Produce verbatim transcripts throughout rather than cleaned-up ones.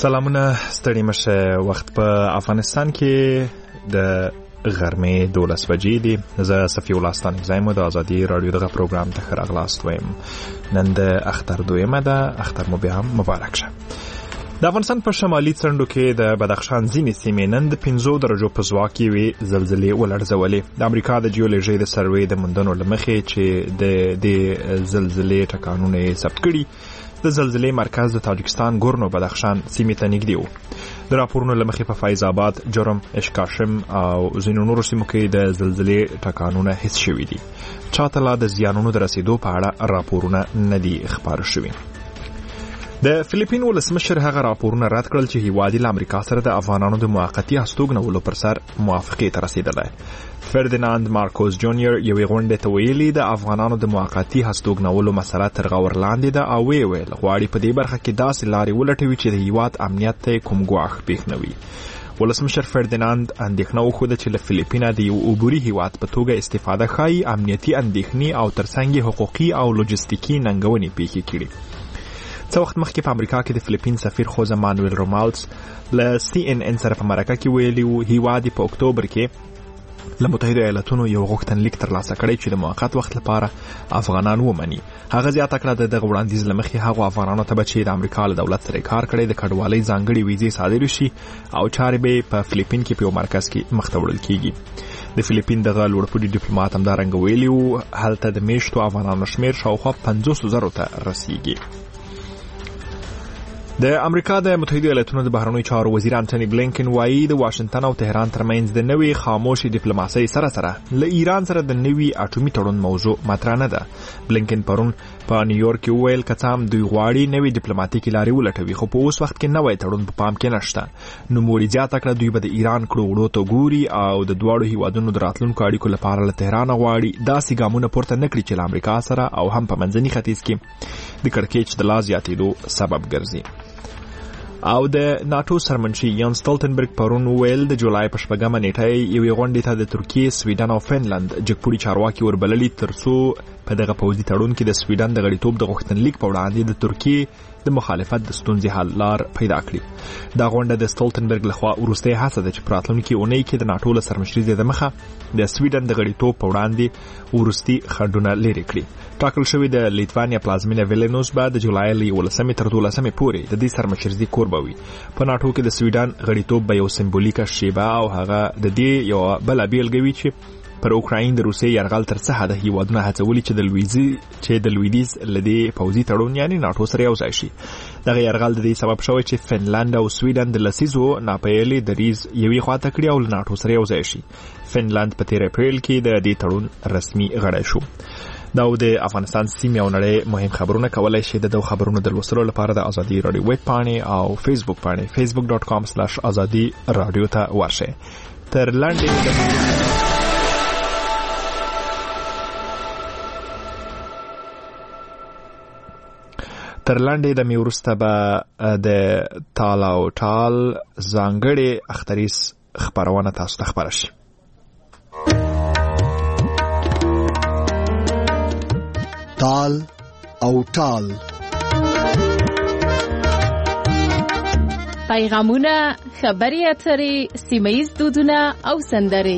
سلامونه ستړي مشه. وخت په افغانستان کې د غرمې دولس بجې دي. زه صفي الله ستانک زایم د ازادي رادیو دغه پروګرام ته ښه راغلاست وایم. نن د اختر دویمه ده. اختر مو بیا هم مبارک شه. د افغانستان په شمالي څنډو کې د بدخشان ځینې سیمې نن د پنځو درجو په ځواک کې وي زلزلې ولړزولې. د امریکا د جیولوژي د سروې د موندنو له مخې چې د دې زلزلې ټکانونه یې ثبت کړي، د زلزلې مرکز د تاجکستان ګورنو بدخشان سیمې ته نږدې و. د راپورونو له مخې په فیض آباد، جرم، اشکاشم او ځینو نورو سیمو کې د زلزلې ټکانونه حس شوي دي. چاته لا د زیانونو د رسیدو په اړه راپورونه نه دي خبر شوي. د فلیپین ولسمشر هغه راپورونه رد کړل چې هیواد له امریکا سره د افغانانو د موقتی هستوګنولو پر سر موافقې ته رسیدلی. فردیناند مارکوس جونیور یوې غونډې ته ویلي د افغانانو د موقتی هستوګنولو مسله تر غور لاندې ده او ویې ویل غواړي په دې برخه کې داسې لارې ولټوي چې د هیواد امنیت ته کوم ګواښ پېښ نه وي. ولسمشر فردیناند اندېښنه وښوده چې له فلیپینه د یو عبوري هیواد په توګه استفاده ښایي امنیتي اندېښنې او ترڅنګ حقوقي او لوجستیکي ننګونې پېښې کړي. څه وخت مخکې په امریکا کې د فلیپین سفیر خوزه مانویل رومالز له سی ان ان سره په مرکه کې ویلي وو هیواد په اکتوبر کې له متحده ایالاتونو یو غوښتنلیک ترلاسه کړی چې د موقت وخت لپاره افغانان ومني. هغه زیاته کړه د دغه وړاندیز له مخې هغو افغانانو ته به چې د امریکا له دولت سره کار کړی د کډوالۍ ځانګړې ویزې صادرې شي او چارې به په فلیپین کې په یو مرکز کې مخته وړل کیږي. د فلیپین دغه لوړپوړي ډیپلوماټ همدارنګه ویلي وو هلته د میشتو افغانانو شمېر شاوخوا پنځوس زرو ته رسیږي. د امریکا د متحده ایالاتونو د بهرنیو چارو وزیر انټونی بلینکن وایي د واشنگټن او تهران ترمنځ د نوې خاموشي ډیپلوماسۍ سره سره له ایران سره د نوي اټومي تړون موضوع مطرح نه ده. بلینکن پرون په نیویورک کې وویل که څه هم دوی غواړي نوې ډیپلوماټیکي لارې ولټوي خو په اوس وخت کې نوی تړون په پام کې نشته. نوموړي زیاته کړه دوی به د ایران کړو وړو ته ګوري او د دواړو هیوادونو د راتلونکو اړیکو لپاره له تهران غواړي داسې ګامونه پورته نه کړي چې له امریکا سره او هم په منځني ختیځ کې د کړکېچ د لا زیاتېدو سبب ګرځي. او د ناتو سرمنشي یان ستولتنبرګ پرون ویل د جولای په شپږمه نیټه یوې غونډې ته د ترکیې، سویډن او فنلند جګپوړي چارواکي وربللي ترڅو په دغه پوځي تړون کې د سویډن د غړیتوب د غوښتنلیک په وړاندې د ترکیې د مخالفت د ستونزې حل لار پیدا کړي. دا غونډه د ستولتنبرګ لخوا وروستۍ هڅه ده چې په راتلونکي اونۍ کې د ناتو له سرمشرۍ د مخه د سویډن د غړیتوب په وړاندې وروستي خنډونه لرې کړي. ټاکل شوی د لیتوانیا پلازمینه ویلنوس به د جولای له یولسمې تر دولسمې پورې د دې سرمشرۍ کوربه وي. په ناتو کې د سویډن غړیتوب به یو سمبولیکه شیبه او هغه د دې یو بل بیلګه وي چې پر اوکراین د روسیې یرغل تر څه حده هیوادونه هڅولي چې د لویدیز چې د لویدیز لدی پوځي تړون یعنی ناتو سره یو ځای شي. دغه یرغل د دې سبب شوی چې فنلند او سویډن د لسیزو ناپیلې دریز یوې خواته کړی او ناتو سره یو ځای شي. فنلند په تیر اپریل کې د دې تړون رسمي غړی شو. دا د افغانستان سیمې او نړۍ مهم خبرونه کولای شي د دوه خبرونو د لوستلو لپاره د ازادي رادیو ویب پاڼې او فیسبوک پاڼې facebook dot com slash azadi radio ته ورشئ. تر لاندې تر لاندې د می ورسته به د تال او ټال ځانګړي اختریز خبرونه تاسو ته خبر شي. تال او ټال پیغامونه، خبري اترې، سیمه‌ییز دودونه او سندرې.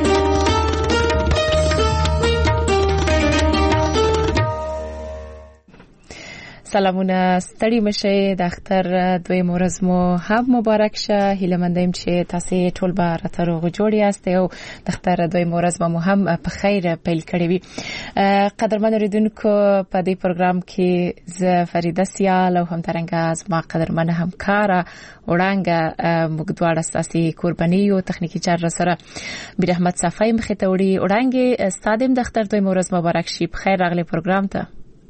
سلامونه ستړي مشه. د اختر دویم ورځ مو هم مبارک شه. هیله مند یم چې تاسو ټول به راته روغ جوړ یاست او د اختر دویم ورځ مو هم په خیر پیل کړی وي. قدرمن اوریدونکو په دې پروګرام کې ز فریده سیال او هم ترنګ زما قدرمن همکار وړانګه موږ دواړه ستاسو قرباني او تخنیکی چار سره بیر احمد صفای مخې ته وړي. وړانګه ستادم د اختر دویم ورځ مبارک شي. په خیر راغلی پروګرام ته.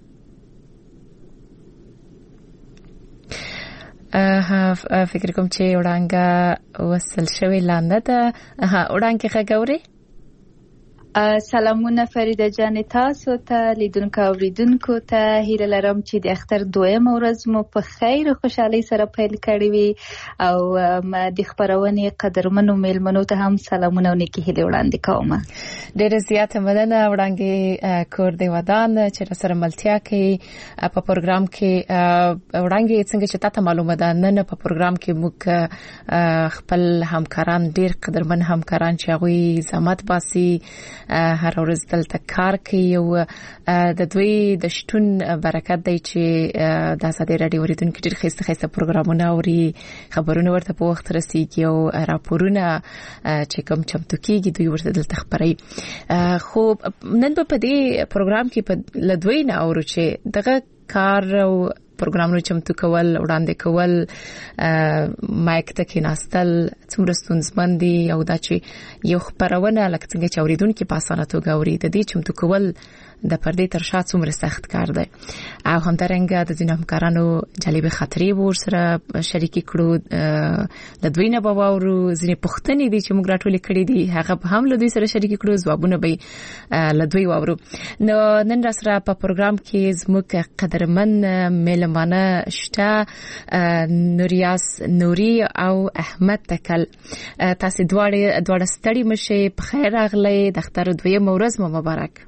فکر کوم چې وړانګه وصل شوی لاندې ده. ها وړانګه غږوري سلامونه فریده جان، تاسو ته لیدونکو او اوریدونکو ته هیله لرم چې د اختر دویم ورځ مو په خیر او خوشحالۍ سره پیل کړی وي او د خبرونې قدرمنو میلمنو ته هم سلامونه او نیکی هیله وړاندې کوم. ډېر زیات مننه وړاندې کور دی ودان چې سره ملتیا کوي په پروګرام کې. وړاندې څنګه چې تاسو معلومه ده نن په پروګرام کې موږ خپل همکاران ډېر قدرمن همکاران چې هغوی زحمت باسي هر ورځ دلته کار کوي او د دوی د شتون برکت دی چې د ازادي رادیو اوریدونکو ډېر ښایسته ښایسته پروګرامونه اوري، خبرونه ورته په وخت رسیږي او راپورونه چې کوم چمتو کیږي دوی ورته دلته خبري. خو نن په دې پروګرام کې په لدوی نه اورو چې دغه کار او پروګرامونو چمتو کول وړاندې کول مایک ته کېناستل څومره ستونزمن دي او دا چې یو خبرونه لکه څنګه چې اوریدونکو په اسانه توګه اوري د دې چمتو کول د پردې تر شا څومره سخت کار دی او همدارنګه د ځینو همکارانو جالب خاطرې ورسره شریکې کړو د دوی نه به واورو ځینې پوښتنې دي چې موږ راټولې کړې دي هغه به هم له دوی سره شریکې کړو ځوابونه به له دوی واورو. نو نن را سره په پروګرام کې زموږ قدرمن میلمانه شته نوریاس نوري او احمد تکل. تاسو دواړه دواړه ستړي مشه په خیر راغلي د اختر دویم ورځ مو مبارک.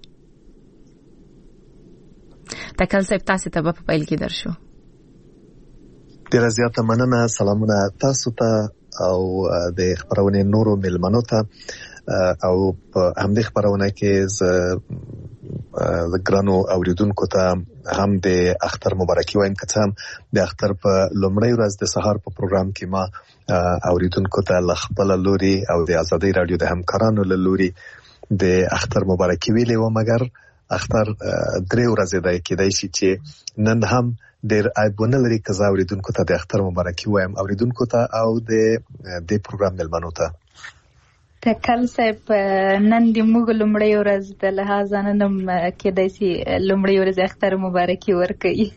تکل صاحب تاسو ته په پیل کې درشو. ډیره زیاته مننه، سلامونه تاسو ته او د خبرونې نورو ملمنو ته او په همدې خبرونه کې ز د ګرانو اوریدونکو ته هم د اختر مبارکي وایم. که هم د اختر په لومړی ورځ د سهار په پروګرام کې ما اوریدونکو ته ل خپل لوري او د ازادي رادیو د همکارانو له لوري د اختر مبارکي ویلې و، مګر اختر درې ورځې دی کېدای شي چې نن هم ډېر عیبونه لري که زه اوریدونکو ته د اختر مبارکي وایم، اوریدونکو ته او د دې پروګرام ملمنو ته. تکل صاحب نن د موږ لومړی ورځ د لحاظ نن هم کېدای شي لومړی ورځ اختر مبارکي ورکوي.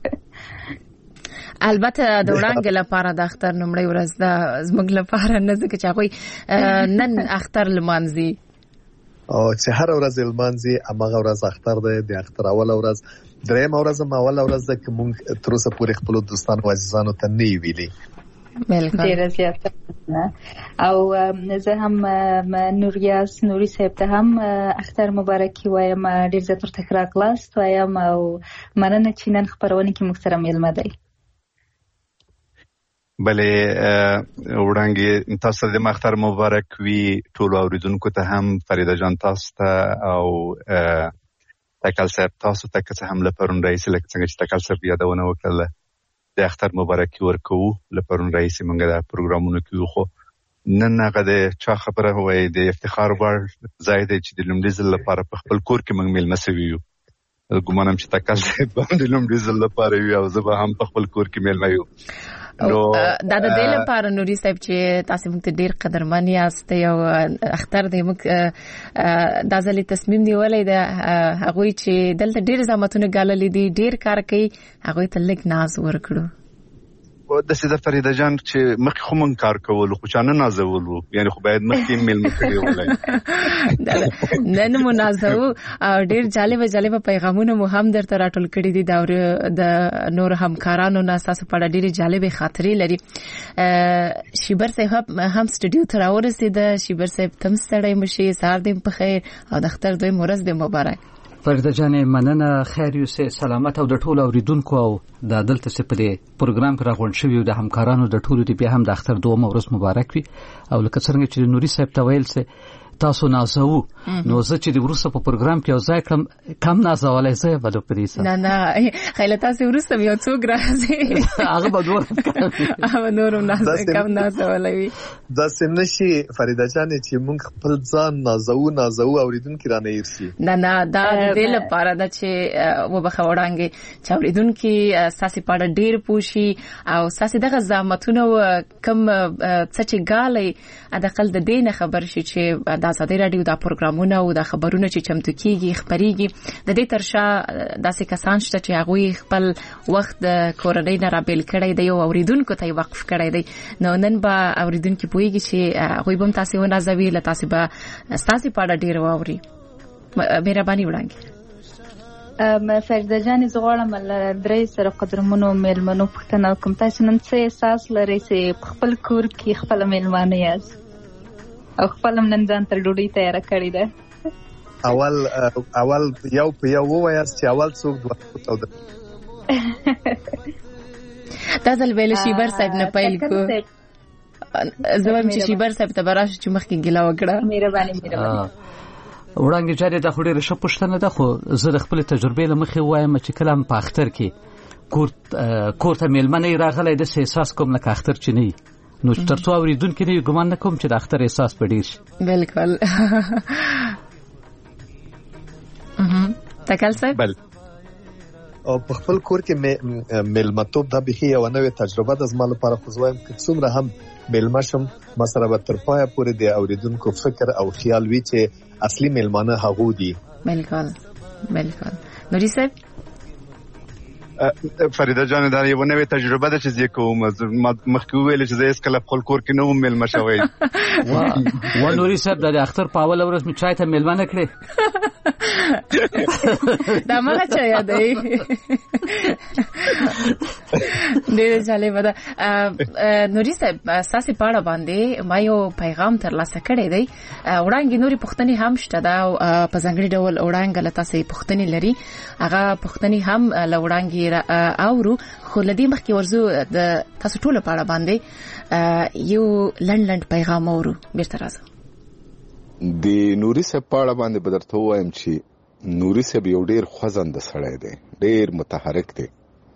البته د وړاندې لپاره د اختر لومړی ورځ د زموږ لپاره نه ځکه چې هغوی نن اختر لمانځي او چې هر ورځ لمانځي هماغه ورځ اختر دی. د اختر اوله ورځ درېیمه ورځ هم اوله ورځ ده که موږ تر اوسه پورې خپلو دوستانو او عزیزانو ته نه یې ویلي. ډېره زیاته او زه هم نوریاس نوري صاحب ته هم اختر مبارکي وایم، ډېر زیات ورته ښه راغلاست وایم او مننه چې نن خپرونه کې موږ سره میلمه دی. بلې وړاندې تاسو د اختر مبارک وي ټول اوریدونکو ته هم، فریده جان تاسو ته او تکل صاحب تاسو ته که هم له پرون رئیس لکه څنګه چې تکل صاحب یادونه وکړه د اختر مبارکي ورکوو له پرون رئیس موږ د پروګرامونو کې خو نن هغه د چا خبره وای د افتخار وړ ځای دی چې د لومړي ځل لپاره په خپل کور کې موږ میلمه سوي یو. ګومانم چې تکل صاحب هم د لومړي ځل لپاره وي او زه به هم په خپل کور کې میلمه یو. دا د دې لپاره نوري صاحب چې تاسو موږ ته ډیر قدرمن یاست او اختر دې موږ د ځلې تصمیم نیولای د هغوی چې دلته ډیر زحمتونه ګاللې دي ډیر کار کوي هغوی ته لږ ناز ورکړو. د سیده فریده جان چې مخکې خو مونږ کار کولو خو چا نه نازولو، یعنی خو باید مخکې میلمه کړي ولای نن مو نازو او ډیر جالب جالب پیغامونه مو هم درته راټول کړي دي د نور همکارانو نه تاسو په ډیر جالب خاطرې لري. شیبر صاحب هم سټوډیو ته راورسید. شیبر صاحب تم ستړی مشي، سهار دې په خیر او د اختر دوی ورځ دې مبارک. فرده جانې مننه، خیر یو سه سلامت او د ټولو اوریدونکو او د دلته څه په دې پروګرام کې راغون شوی د همکارانو د ټولو دې بیا هم د اختر دوه ورځ مبارک وي. او لکه څنګه چې نوري صاحب ته ویل سه تاسو نازو نو زه چې د ورسره په پروګرام کې او ځای کم کم نازولای زه بده پریسه نه نه خیال تاسو ورسره یو څوک راځي هغه به دوه هغه نورم ناز کم نازولای دا سم نشي فریده جان چې مونږ خپل ځان نازو نازو اوریدونکو را نه یرسي نه نه دا د لپاره د چې و بخوړانګي چې اوریدونکو ساسي پاړه ډیر پوشي او ساسي دغه زحمتونه کم څه چې غالي ادقل د دینه خبر شي چې د ازادي رادیو د پروګرامونو او د خبرونو چې چمتو کیږي خبريږي د دې ترشا داسې کسان شته چې هغه خپل وخت د کورنۍ نه رابل کړي دی او اوریدونکو ته وقف کړي دی. نو نن به اوریدونکو پويږي چې هغه به تاسو ونازوي ل تاسو به تاسو په ډیر واوري مهرباني وړاندې. م فريده جان زغړم درې سره قدرمنو میلمنو پښتنه کوم تاسو نن څه احساس لرئ چې خپل کور کې خپل میلمانه یاست او خپل نن ځان تر ډوډۍ تیار کړی ده؟ اول اول یو په یو وایاست چې اول څوک دوه تاسو ول شیبر صاحب نه پیل کو زویم چې شیبر صاحب ته براش چې مخکې ګلا وکړه. مهرباني مهرباني. وړاندې جاري د خوري رشه پښتنه ده، خو زه د خپل تجربې لمخې وایم چې کلام په اختر کې کور کور ته میلمنه راغلی د احساس کوم لکه اختر چې نه نو ترڅو اوریدونکو نه ګمان نکوم چې د اختر احساس پډیر شي. بالکل. اها تکل صاحب. بل او په خپل کور کې میلمتوب د به یو نوې تجربه د زما لپاره خو زوایم چې څومره هم میلمه شم مسره به تر پایه پورې د اوریدونکو فکر او خیال وي چې اصلي میلمانه هغه دي. بالکل بالکل. نوري صاحب. فریده جان دا یو نوې تجربه ده چې زه کوم مخکې ویل چې زه هیڅ کله خپل کور کې نه وم میلمه شوی. و نوري صاحب د اختر په اول ورځ مې چای ته میلمانه کړې دا مله چا یادې ډېر جالب ده. نوري صاحب ساسي پاړه باندې ما یو پیغام ترلاسه کړی دی. وړاندې نوري پښتني هم شته دا په ځانګړي ډول وړاندې لته سي پښتني لري هغه پښتني هم لوړاندې اورو خو لدی مخکې ورزو د تاسو ټول پاړه باندې یو لند لند پیغام اورو بیرته راځه. د نوري صاحب پاړه باندې بدرته وایم چې نوري صاحب یو ډیر خوځند سړی دی، ډیر متحرک دی.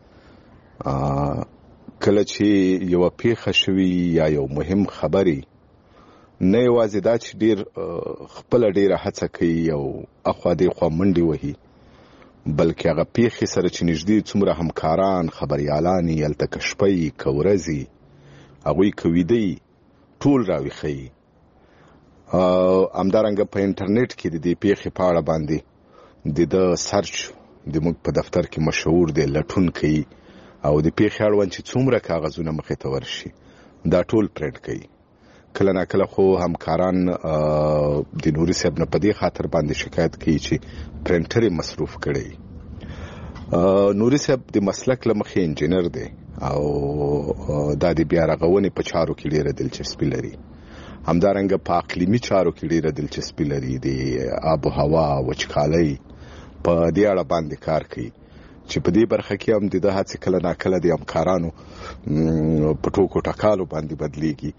کله چې یو پیښه شوي یا یو مهم خبري نه یوازې دا چې ډیر خپل ډیره هڅه کوي او اخوا دی خوا منډي وهي بلکې هغه پیښې سره چې نږدې څومره همکاران خبريالان یلته کشپي کورزي هغوی کوي ټول راويخي. امدارنګ په انټرنیټ کې د دې پیښې په اړه باندې د د سرچ د موږ په دفتر کې مشهور دی لټون کوي او د پیښې اړوند چې څومره کاغذونه مخې ته ورشي دا ټول پرنټ کوي. کله نه کله خو همکاران د نوري صاحب نه په دې خاطر باندې شکایت کوي چې پرنټر مصروف کړي. نوري صاحب د مسلک لمخې انجینر دی او د دې بیا رغونې په چارو کې ډېره دلچسپي لري. همدارنګه په اقلیمي چارو کې ډېره دلچسپي لري. د آب و هوا وچکالۍ په دې اړه باندې کار کوي چې په دې برخه کې هم د هڅې کله نا کله د همکارانو په ټوکو ټکالو باندې بدلیږي.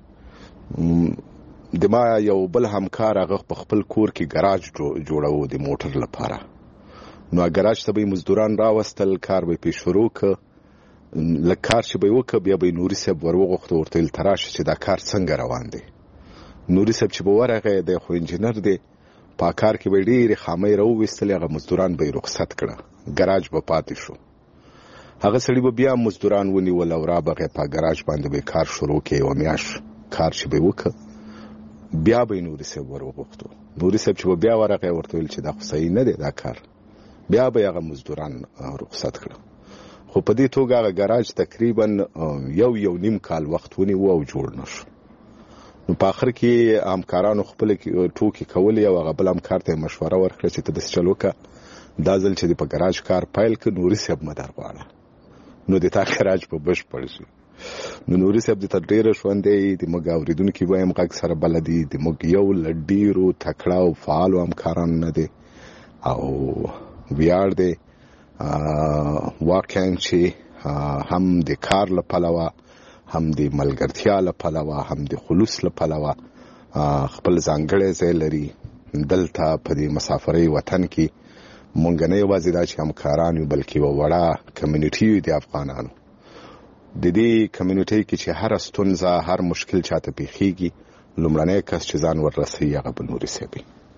د ما یو بل همکار هغه په خپل کور کې ګراج جوړاو د موټر لپاره. نو ګراج ته به مزدوران راوستل، کار به پې شروع ک لکار چې به وک بیا به نوري صاحب وروغخته ورته تراش چې دا کار څنګه روان دی. نوري صاحب چې به ورغه د خو انجینر دی په کار کې به ډېر خامې راوستل، هغه مزدوران به رخصت کړه، ګراج به پاتې شو. هغه سړي به بیا مزدوران ونیول او را بغه په ګراج باندې به کار شروع کړي او میاش کار چې به وک بیا به نوري صاحب وروغخته. نوري صاحب چې بیا ورغه ورته ویل چې دا خو صحیح نه دی دا کار، بیا به هغه مزدوران رخصت کړه. خو په دې توګه هغه ګراج تقریبا یو یو نیم کال وخت ونیو او جوړ نشو. نو په اخر کې همکارانو خپل ټوکی کولې او هغه بل همکار ته مشوره ورکړه چې ته د چلو کا دا ځل چې په ګراج کار پایل ک نوري صاحب مدار غواړه. نو د تا ګراج په بش پړ شو. نو نوري صاحب د تدریره شوندې د موږ اوریدونکو وایم غږ سره بلدي د موږ یو لډیرو تکړه او فعال همکاران نه دي او ویار دي واقعا چې هم د کار لپاره هم د ملګرتیا لپاره هم د خلوص لپاره خپل ځانګړی ځای لري. دلته په دې مسافرۍ وطن کې مونږ نه یوازې دا چې همکاران یو بلکې یو وړه کمیونټي د افغانانو د دې کمیونټي کې چې هر ستونزه هر مشکل چاته پیښیږي لومړنی کس چې ځان وررسي هغه به نوري صاحب.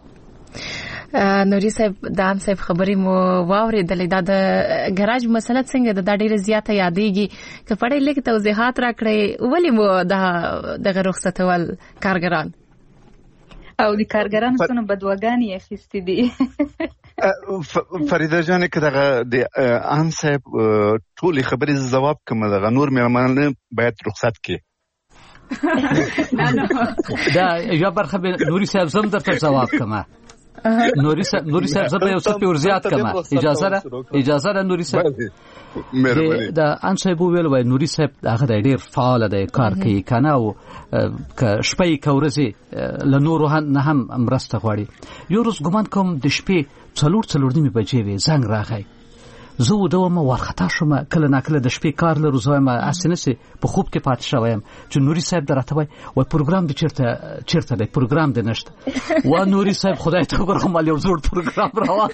نوري صاحب دا هم صاحب خبرې مو واورېدلې دا د ګراج مسله څنګه د ډېره زیاته یادېږي که پړې لیک توضیحات راکړئ ولې مو دا دغه رخصتول کارګران او د کارګرانو څخه بدوګانې اخیستې دي. فریده جان که دغه د ان صاحب ټولې خبرې جواب کوم دغه نور مېرمنه باید رخصت کړي. دا یو برخه نوري صاحب زم درته جواب کوم. نوري صاحب نوري صاحب زه به یو څه په زیات کما اجازه ده اجازه ده نوري صاحب مهرباني دا ان صاحب ویل وای نوري صاحب هغه ډیر فعال دی کار کوي کنه او ک شپې کورزي له نورو نه هم مرسته غواړي یو روز ګمان کوم د شپې څلور څلور نیمه بجې وي زنګ راغی زه ودوم ورختا شوم کله ناکله د شپې کار لرو زویم اسنسه په خوب کې پات شوم چې نوري صاحب درته وای و پروګرام د چیرته چیرته دی پروګرام د نشته و نوري صاحب خدای ته ګور کوم یو زوړ پروګرام روان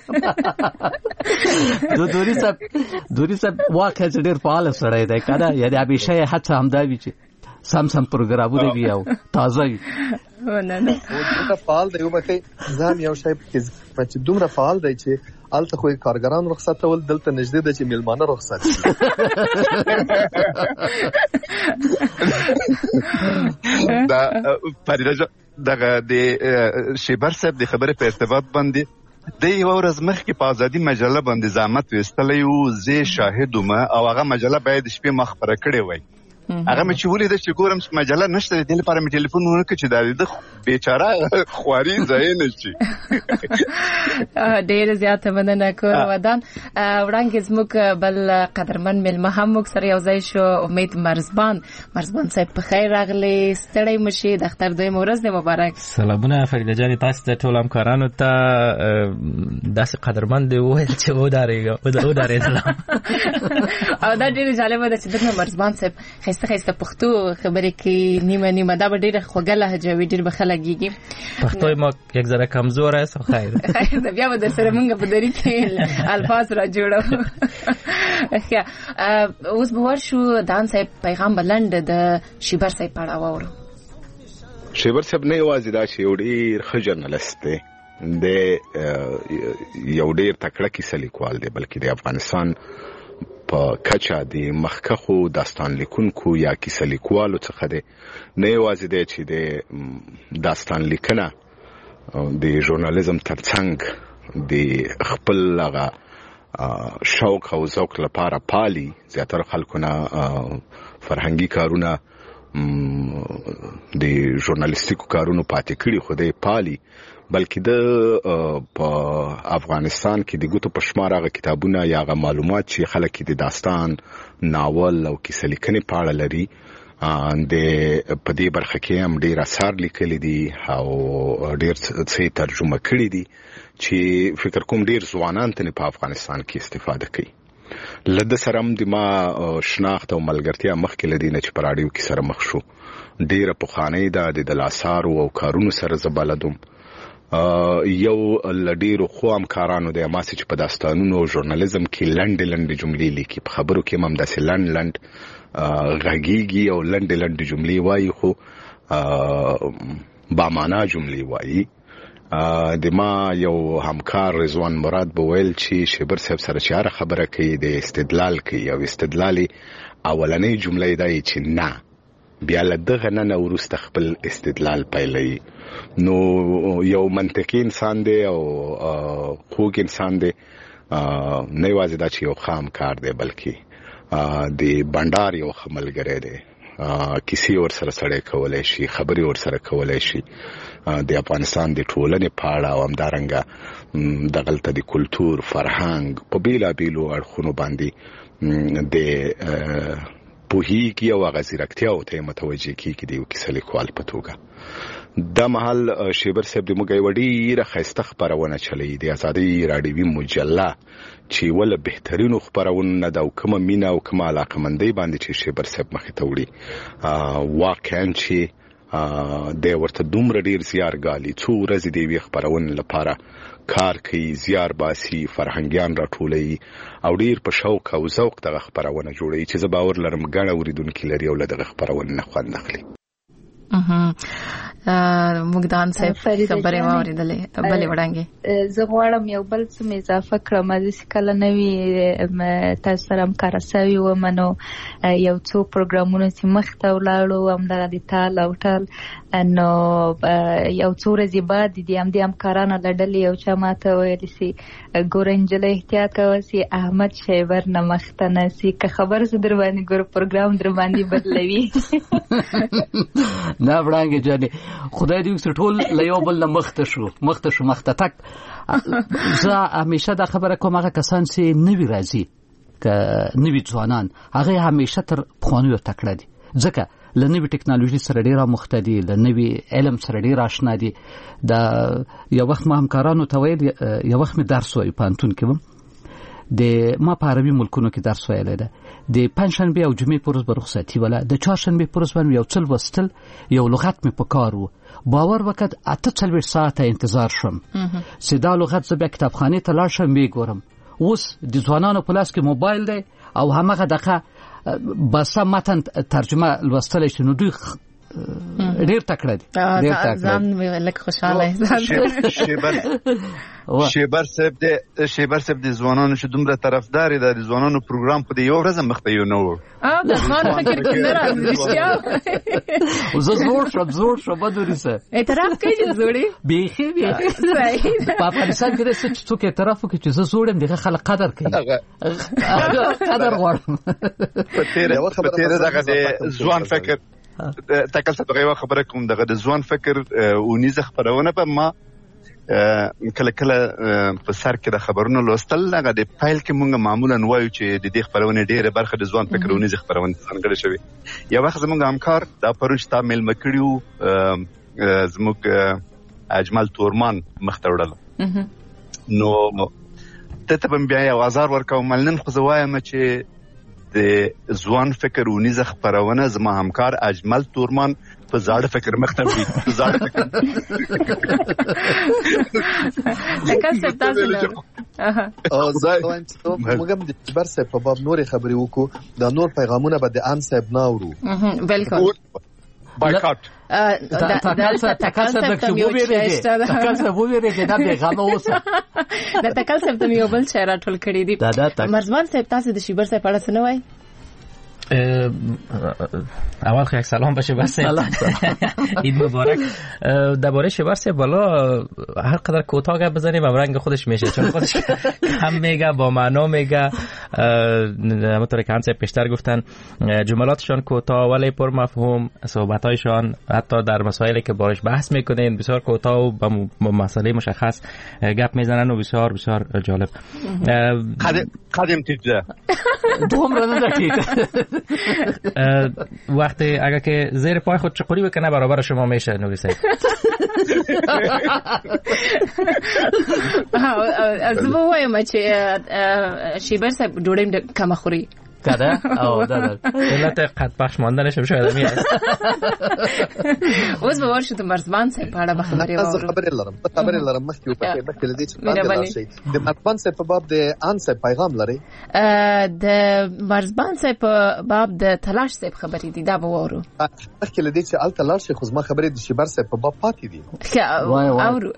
دو نوري صاحب نوري صاحب واقعا ډیر فعال سره دی کنه یعنی همیشه حتی همدا وی چې سم سم پروګرامونه دی او تازه وي نه نه دا فعال دی یو بخې زم یو شی چې دومره فعال دی چې الته خو کارګران رخصت ول دلته نږدې د چې میلمانه رخصت دا پریراج دغه د شیبر صاحب د خبره په ارتباط باندې د یو ورځ مخکې په ازادي مجله باندې زحمت وستلې او زه شاهدوم او هغه مجله باید شپې مخبره کړې وای هغه مې چې ولې د چې ګورم مجله نشته د لپاره مې ټلیفون ورکړ چې دا د بیچاره خواري ځای نشي ډېر زیات مننه کوم ودان وړاندې زموږ بل قدرمن ملمه هم موږ سره یو ځای شو امید مرزبان مرزبان صاحب په خیر راغلی ستړی مشي د اختر دوی مورز د مبارک سلامونه فریده جان تاسو ته ټول همکارانو ته داسې قدرمن دی وایي چې و دارېږه و دارېدل او دا ډېر جالب ده چې د مرزبان صاحب خسته خسته پښتو خبرې کې نیمه نیمه دا ډېر خوږه لهجه وي ډېر بخله کېږي پښتو ما یک ذره کمزور است خیر خیر بیا به در سره مونږ په دری کې الفاظ را جوړو ښه اوس به ورشو دان صاحب پیغام بلند د شیبر صاحب په اړه واورو شیبر صاحب نه یوازې دا چې یو ډېر ښه ژورنالست دی د یو ډېر تکړه کیسه لیکوال دی بلکې د افغانستان په کچا د مخکخو داستان لیکونکو یا کیسه لیکوالو څخه دی نه یوازې دی چې د داستان لیکنه د ژورنالیزم ترڅنګ د خپل هغه شوق او ذوق لپاره پالي زیاتره خلکو نه فرهنګي کارونه د ژورنالیستیکو کارونو پاتې کړي خو دی پالي بلکې د په افغانستان کې د ګوتو په شمار هغه کتابونه یا هغه معلومات چې خلک د داستان ناول او کیسه لیکنې په اړه لري د په دې برخه کې هم ډېر اثار لیکلي دي او ډېر څه ترجمه کړي دي چې فکر کوم ډېر ځوانان ته په افغانستان کې استفاده کوي لده سره هم د ما شناخت او ملګرتیا مخکې لدی نه چې په راډیو کې سره مخ شو ډېره پخوانۍ ده د دلاسارو او کارونو سره زبلدم یو لډیرو خو همکارانو د ماسه چې په داستانونو او ژورنالیزم کې لنډ لنډ جملې لیکي په خبرو کې هم داسې لنډ لنډ غږیږي او لنډ لنډ جملې وایي خو با معنا جملې وایي د ما یو همکار رضوان مراد به ویل چې شیبر صاحب سره چې هر خبره کوي د استدلال کوي او استدلالي اولنۍ جمله دی چې نه بیا له دغه نه وروسته خپل استدلال پیلوي نو یو منطقي انسان دی او خوږ انسان دی نه یوازې دا چې یو خام کار دی بلکې د بندار یو ملګری دی کیسې ورسره سره کولای شي خبرې ورسره کولای شي د افغانستان د ټولنې په اړه او همدارنګه دغلته د کلتور فرهنګ په بیلابیلو اړخونو باندې د پوهیږي او هغه ځیرکتیا او ته متوجه کیږي د یو کیسه لیکوال په توګه دا مهال شیبر صاحب د موږ یو ډېره ښایسته خپرونه چلی د ازادي راډیوي مجله چې ول بهترینو خپرونه ده او کومه مینا او کومه علاقمندۍ باندې چې شیبر صاحب مخې ته وړي واقعا چې د ورته دومره ډېر زیار ګالي څو ورځې د یوې خپرونې لپاره کار کوي زیار باسي فرهنګیان راټولوي او ډېر په شوق او ذوق دغه خپرونه جوړوي چې زه باور لرم ګڼه اوریدونکي لري او له دغه خپرونې نه خوند اخلي مقدان صاحب خبرې واوریدلې بلې وړاندې زه غواړم یو بل څه اضافه کړم د کله نوې تاسو سره هم کار شوی و منو یو څو پروګرامونه چې مخ ته ولاړو هم دغه د تال او ټال نو یو څو ورځې بعد د هم د همکارانو له ډلې یو چا ماته ویل سي ګوره نجلۍ احتیاط کوه سي احمد شیبر نه مخته نه سي که خبر زه در باندې ګوره پروګرام در باندې بدلوي نه وړاندې جانې خدای دې وکړي ټول له یو بل نه مخته شو مخته شو مخته تک. زه همیشه دا خبره کوم هغه کسان چې نوي راځي که نوي ځوانان هغه همیشه تر پخوانیو تکړه دي ځکه له نوي ټکنالوژي سره ډېر مخته دي له نوي علم سره ډېر آشنا دي. دا یو وخت ما همکارانو ته ویل یو وخت مې درس وایي پوهنتون کې وم د ما په عربي ملکونو کې درس ویلی ده د پنجشنبې او جمعې په ورځ به رخصتي وله د چهارشنبې په ورځ باندې یو څه لوستل یو لغت مې په کار و باور وکړ اته څلوېښت ساعته انتظار شوم چې دا لغت زه بیا کتابخانې ته لاړ شم ویې ګورم. اوس د ځوانانو په لاس کې موبایل دی او همغه دغه بسه متن ترجمه لوستلی شي نو دوی ډېر تکړه دي ډېر تکړه ځان لکه خوشاله احساس شیبر صاحب د شیبر صاحب د ځوانانو چې دومره طرفدار دي د ځوانانو پروګرام په یو ورځ مخته یو نو اه د ځوان فکر کوم نه راځي رښتیا زه زوړ شم زوړ شم بدوري سه اعتراف کوي چې زوړی بیخي بیخي په افغانستان کې څه څوک اعتراف کوي چې زه زوړم دغه خلک قدر کوي قدر غواړم په تیر په تیر دغه د ځوان فکر تکل څه دغه خبره کوم دغه د ځوان فکر اونیزه خبرونه په ما کله کله په سر کې د خبرونو لوستل هغه د فایل کې مونږ معمولا وایو چې د دې خبرونه ډېره برخه د ځوان فکر اونیزه خبرونه څنګه شوی. یو وخت زموږ همکار دا پروژه تا میل مکړیو زموږ اجمل تورمان مخته وړل نو ته ته بیا یو ازار ورکاو ملنن خو زوایم چې د ځوان فکر اونیزه خبرونه زما همکار اجمل تورمان په زاړه فکر مخته وي په زاړه فکر تکل څه تاسو نه او زه موږ د جبر صاحب په باب نور خبرې وکړو د نور پیغامونه به د ان صاحب ناورو بالکل بایکاټ تکل څه تکل څه د چې وو ویریږي تکل څه وو ویریږي دا به غو اوسه د تکل څه د یو بل شعر ټول کړی دي مرزمان صاحب تاسو د شیبر صاحب په اړه څه نه وای؟ اول خیلی سلام باشه بسه عید مبارک. درباره شیبر صاحب بالا هر قدر کوتاه گپ بزنیم هم رنگ خودش میشه چون خودش کم میگه با معنا میگه همونطور که همسایه پیشتر گفتن جملاتشان کوتاه ولی پر مفهوم صحبتایشان حتی در مسائلی که بارش بحث میکنین بسیار کوتاه و با مسئله مشخص گپ میزنن و بسیار بسیار جالب. قدم تیجه دوم را ندارید وقتی اگر که زیر پای خود چقوری بکنه برابر شما میشه نوری صاحب. از بوایم چې شیبر صاحب ډوډۍ کم خوري کده او دا علت قد پخش ماندنش هم شاید همین است. اوس به ورشو د مرزبان صاحب په اړه به خبرې وکړو. زه خبرې لرم خبرې لرم مخکې وکړې مخکې لدی چې د مرزبان صاحب په باب د ان صاحب پیغام لري د مرزبان صاحب په باب د تلاش صاحب خبرې دي دا به وورو مخکې لدی چې ال تلاش خو زما خبرې د شیبر صاحب په باب پاتې دي اورو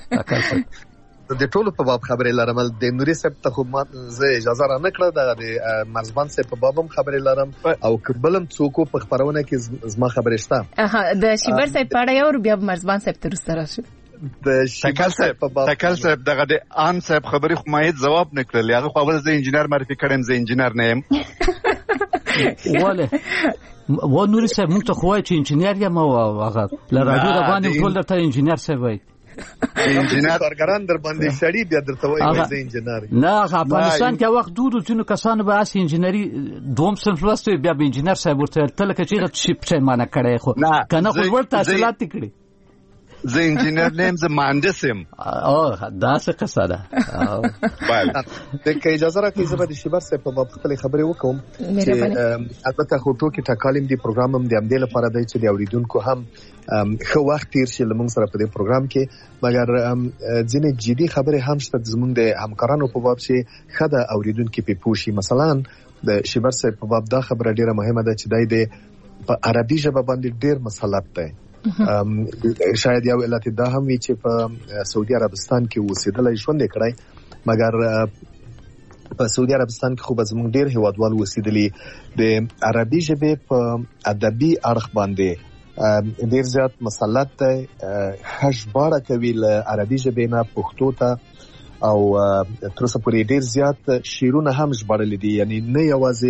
د ټولو په باب خبرې لرم د نوري صاحب ته خو ما زه اجازه را نه کړه د مرزبان صاحب په باب هم خبرې لرم او کبلم څوک په خبرونه کې زما خبرې شته د شیبر صاحب په اړه یو بیا مرزبان صاحب تر سره شو د شیبر صاحب په باب تکل صاحب دغه د ان صاحب خبرې خو ما هیڅ جواب نه کړل هغه خو اول زه انجینر معرفي کړم زه انجینر نه یم وله و نوري صاحب موږ ته خو چې انجینر یم او هغه ل رادیو د باندې ټول درته انجینر صاحب وای انجینر کارګران در باندې شړی بیا درته وایي زه انجینر نه افغانستان کې وخت دودو چې نو کسانو به اس انجینری دوم صنف لوستي بیا به انجینر صاحب ورته تل کې چې شي په معنا کړي خو کنه خو ورته تحصیلات کړي زه انجینر نیم زه مهندس یم او دا څه قصه ده بله د که اجازه راکړئ زه به د شیبر صاحب په باب خپلې خبرې وکړم چې البته خو ټوکې ټکالیم دي پروګرام هم د همدې لپاره دی چې د اورېدونکو هم ښه وخت تیر شي لمونږ سره په دې پروګرام کې مګر ځینې جدي خبرې هم شته زمونږ د همکارانو په باب چې ښه د اورېدونکي پې پوه شي مثلا د شیبر صاحب په باب دا خبره ډېره مهمه ده چې دی د په عربي ژبه باندې ډېر مسلط دی شاید یو علت دا هم وي چې په سعودي عربستان کې اوسېدلی ژوند یې کړی مګر په سعودي عربستان کې خو به زموږ ډېر هېوادوال اوسېدلي د عربي ژبې په ادبي اړخ باندې ډېر زیات مسلط دی ښه ژباړه کوي له عربي ژبې نه پښتو ته او تر اوسه پورې ډېر زیات شعرونه هم ژباړلي دي یعنی نه یوازې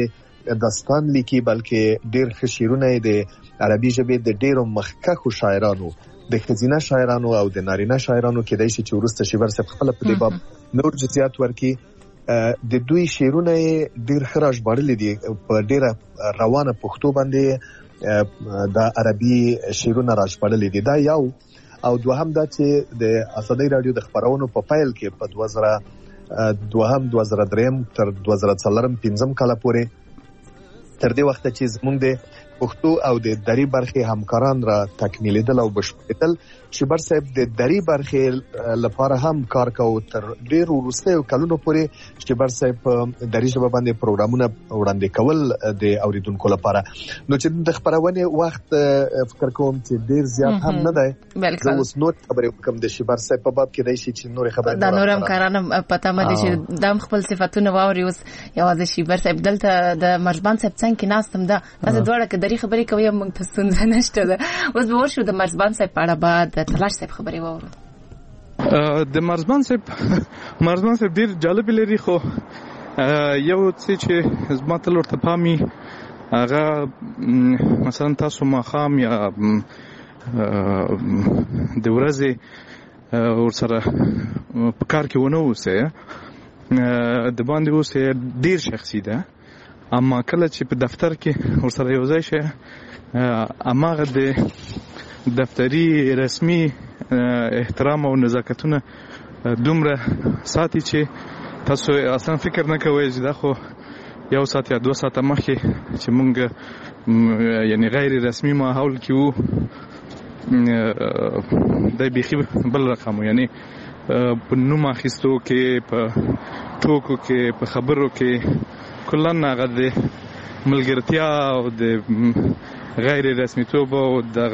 داستان لیکي بلکې ډیر ښه شعرونه د عربي ژبې د ډیرو مخکښو شاعرانو د ښځینه شاعرانو او د نارینه شاعرانو کېدای شي چې وروسته شیبر صاحب خپل په دې باب نور جزئیات ورکړي. د دوی شعرونه ډیر ښه راژباړلي دي په ډیره روانه پښتو باندې د عربي شعرونه راژباړلي دي. دا یو او دوهم دا چې د ازادي رادیو د خبرونو په فایل کې په دوه زره دوهم دوه زره دریم تر دوه زره څلورم پنځم کال پورې تر دې وخت چې زموږ د پښتو او د دری برخې همکاران را تکمیلیدل او بشپړېدل. شیبر صاحب د دری برخې لپاره هم کار کوي تر ډیر وروستیو کلونو پورې. شیبر صاحب دری ژبه باندې پروګرامونه وړاندې کول د اوریدونکو لپاره. نو چې د خبرونه وخت فکر کوم چې ډیر زیات هم نه دی. زه اوس نور خبرې کوم د شیبر صاحب په باب کې دی چې نور خبرې د نور همکارانو پته مده چې دام خپل صفاتونه واوري. اوس یوازې شیبر صاحب دلته د مرزبان صاحب څنګه کې ناستم ده بس دوړه کې دری خبرې کوي موږ ته ستونزه نشته ده. اوس به ورشو د مرزبان صاحب په اړه بعد د تلاش صاحب خبرې واورو. د مرزبان صاحب مرزبان صاحب ډیر جالب لري خو یو څه چې زما تل ورته پامي هغه مثلا تاسو ماښام یا د ورځې ورسره په کار کې ونه اوسئ د باندې اوسئ ډیر شخصي ده. اما کله چې په دفتر کې ورسره یو ځای شي اماغه د دفتری رسمي احترام او نزاکتونه دومره ساتي چې تاسو اصلا فکر نه کوئ چې دا خو یو ساعت یا دوه ساعت مخکې چې مونږ یعنی غیر رسمي ماحول کې وو د بیخي بل رقم یعنی په نوم اخیستو کې په ټوکو کې په خبرو کې کلن هغه د ملګرتیا او د غیر رسمي توب او د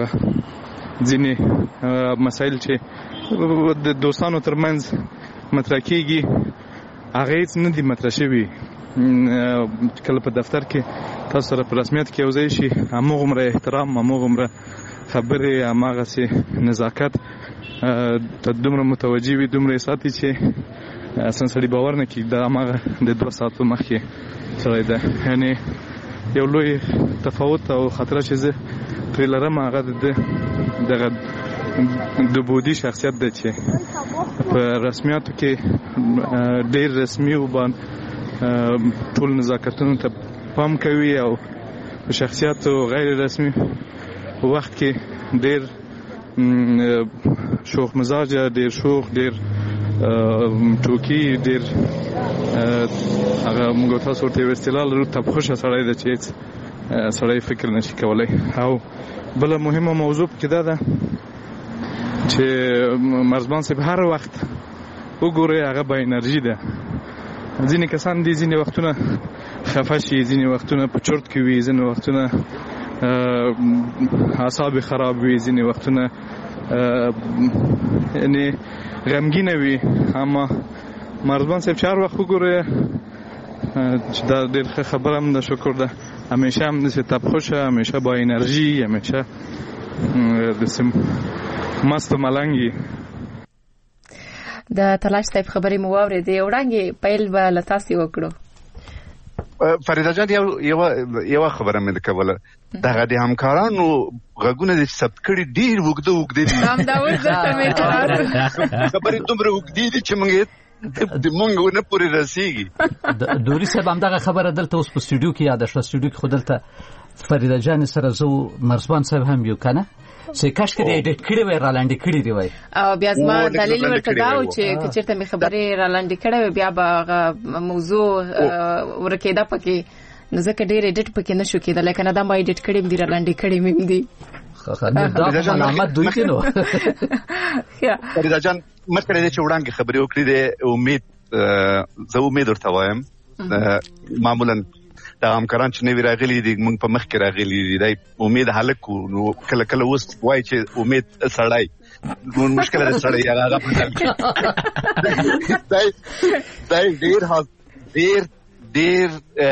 ځینې مسایل چې د دوستانو ترمنځ مطرح کیږي هغه هیڅ نه دي مطرح شوي. کله په دفتر کې تاسو سره په رسمیت کې یو ځای شي هماغومره احترام هماغومره خبرې هماغسې نزاکت ته دومره متوجه وي دومره ساتي چې اصلا سړي باور نه کېږي دا هماغه د دوه ساعتو مخکې سړی ده. یعنی یو لوی تفاوت او خطره چې زه پرې لرم هغه د دغه د بودی شخصیت ده چې په رسمیاتو کې ډیر رسمي او باندې ټول نزاکتونو ته پام کوي او په شخصیاتو غیر رسمي وخت کې ډیر شوخ مزاج ډیر شوخ ډیر ټوکی ډیر هغه موږ تاسو ورته استلال لرو ته خوشا سړی ده چې سړی فکر نشي کولای. او بل مهمه موضوع کې دا ده چې مرزبان صاحب هر وخت وګوري هغه با انرژي ده. ځینې کسان دي ځینې وختونه خفه شي ځینې وختونه په چرت کې وي ځینې وختونه اعصاب خراب وي ځینې وختونه یعنی غمگین وي. اما مرزبان صاحب چهار وخت وګوره چې دا ډېر ښه خبره هم ده شکر ده همیشه هم داسې تبخوشه همیشه با انرژي همیشه داسې مست و ملنګ. د تلاش صاحب خبرې مو واورېدې وړاندې پیل به له تاسې وکړو. فریده جان یو یو خبره مې کوله دغه د همکارانو غږونه د ثبت کړي ډیر وګده وګده دي. هم دا اوس د سمې خبرې دومره وګدې دي چې موږ د موږ نه پوری رسیږي. دوري صاحب هم دغه خبره دلته اوس په سټوډیو کې یاد شوه. سټوډیو کې خو دلته فریده جان سره زه مرزبان صاحب هم یو کنه چې کاش کې دې ډیټ کړی وای را لاندې کړی دی وای. او بیا زما دلیل ورته دا و چې کچېرته می خبرې را لاندې کړې بیا به موضوع ورکېده پکې نو ځکه ډېر ایډیټ پکې نشو کېدل لکه نه دا ما ایډیټ کړی دی را لاندې کړی مې دی. دا علامت دوی کې نو فریده جان مخکې دې چې وړاندې خبرې وکړې د امید زه امید ورته وایم معمولا دا همکاران چې نوی راغلي دي موږ په مخ کې راغلي دي دا امید هلک نو کله کله اوس وای چې امید سړی نو مشکل ده سړی هغه په دای دای ډیر ډیر ډیر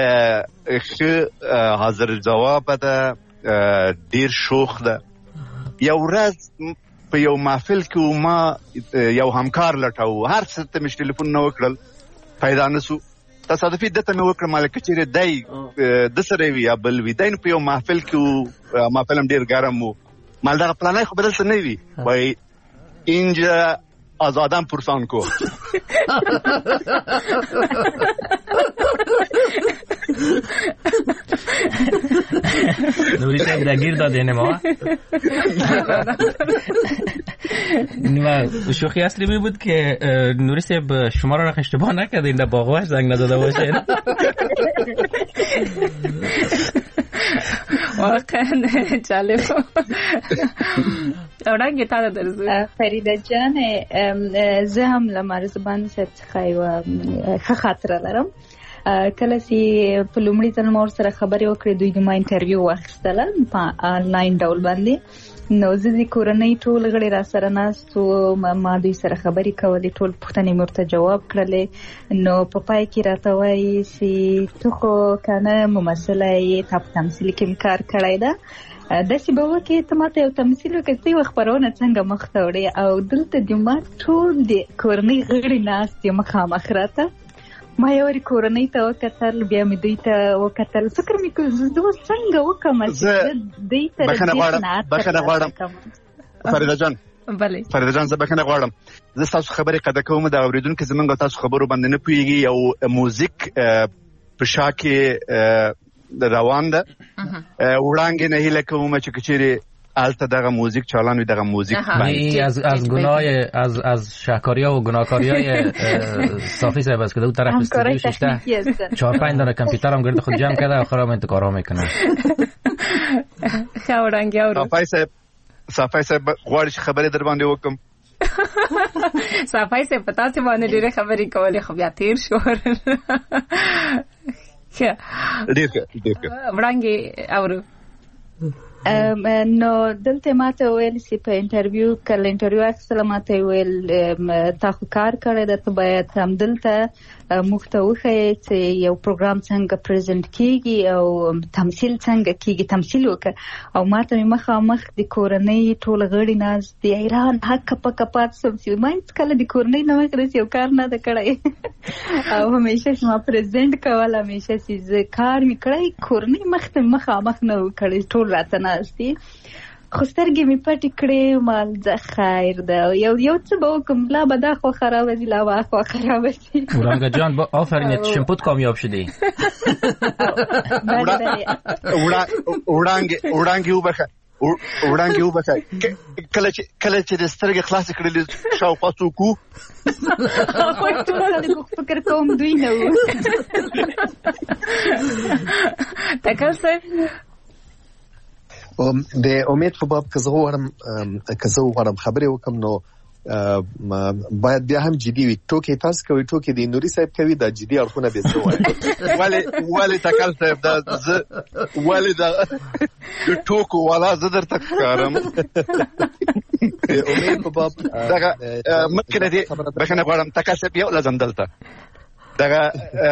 ښه حاضر جواب ده ډیر شوخ ده. یو ورځ په یو محفل کې ما یو همکار لټاو هر څه ته مش ټلیفون نه وکړل پیدا نسو تصادفي دته مې وکړه مالک چیرې دای د سره وی یا بل وی دای په یو محفل کې محفل هم ډیر ګرم وو مال دا پلانای خو بدل څه نه وی وای اینجا آزادم پرسان کو نوری صاحب دگیر دادینه ما و شوخی اصلی می بود که نوری صاحب شما رو اشتباه نکردین در باغوش زنگ نداده باشین واقعا جالب اورنګ تا درځو فریده جان زه هم لمرزبان څخه یو ښه خاطره لرم کله چې په لومړي ځل مور سره خبرې وکړې دوی د ما انټرویو واخیستله په آنلاین ډول باندې نو زه د کورنۍ ټول غړي را سره ناستو ما دوی سره خبرې کولې ټول پوښتنې مې ورته جواب کړلې نو په پای کې راته وایي چې ته خو کنه ممثله یې تا په تمثیل کې کار کړی ده داسې به وکړې ته ماته یو تمثیل وکړې ته یوه خپرونه څنګه مخ ته وړې او دلته د ما ټول د کورنۍ غړي ناست دي مخامخ راته ما یو کورنۍ ته وکتل بیا مې دوی ته وکتل فکر مې کوم زه څنګه وکم چې دوی ته بخنه غواړم بخنه غواړم فریده جان بله فریده جان زه بخنه غواړم زه تاسو خبرې قده کوم د اوریدونکو زمونږ تاسو خبرو باندې نه پوهیږي یو موزیک په شا کې روان ده وړاندې نه هیله کوم چې کچېری البته دغه موزیک چالان وی دغه موزیک بند از از گناه از از شهکاری‌ها و گناهکاری‌های صافی صاحب است که دو طرف استودیو ششته چهار پنج دانه کامپیوتر هم گرد خود جمع کرده آخر هم انتکارها میکنه خورنگی اورو صافی صاحب صافی صاحب غواړي خبرې در باندې وکم صافی صاحب پتا څه باندې ډېر خبرې کولې خو بیا تیر شو ډېر ډېر وړاندې اورو نو دلته ماته ویل چې په انټرویو کله انټرویو اخیستله ماته ویل تا خو کار کړی ده ته باید هم دلته موږ ته وښیې چې یو پروګرام څنګه پریزنټ کیږي او تمثیل څنګه کیږي تمثیل وکړه او ماته مې مخامخ د کورنۍ ټول غړي ناست د ایران هکه پکه پاتې شوم چې ما هېڅکله د کورنۍ نه مخکې یو کار نه ده کړی او همیشه چې ما پریزنټ کول همیشه چې زه کار مې کړی کورنۍ مخ ته مخامخ نه و کړی ټول راته ناست دي خو سترګې مې پټې کړې مال زه خیر ده یو یو څه به وکړم لا به دا خوا خرابه شي لا به خوا خرابه شي ورانگه جان با آفرینت شمپوت کامیاب شدی وړانګې وړانګې وبخه وړانګې وبخه کله چې کله چې د سترګې خلاصې کړلې شاوخوا څوک وو فکر کوم دوی نه وو تکل صاحب د امید په باب که زه غواړم که زه غواړم خبرې وکړم نو باید بیا هم جدي وي ټوکې تاسو کوئ ټوکې د نوري صاحب کوي دا جدي اړخونه بیا زه وایم ولې ولې تکل صاحب دا زه ولې دا د ټوکو والا زه درته ښکارم د امید په باب دغه ممکن دې بخښنه غواړم تکل صاحب یو لازم دلته دغه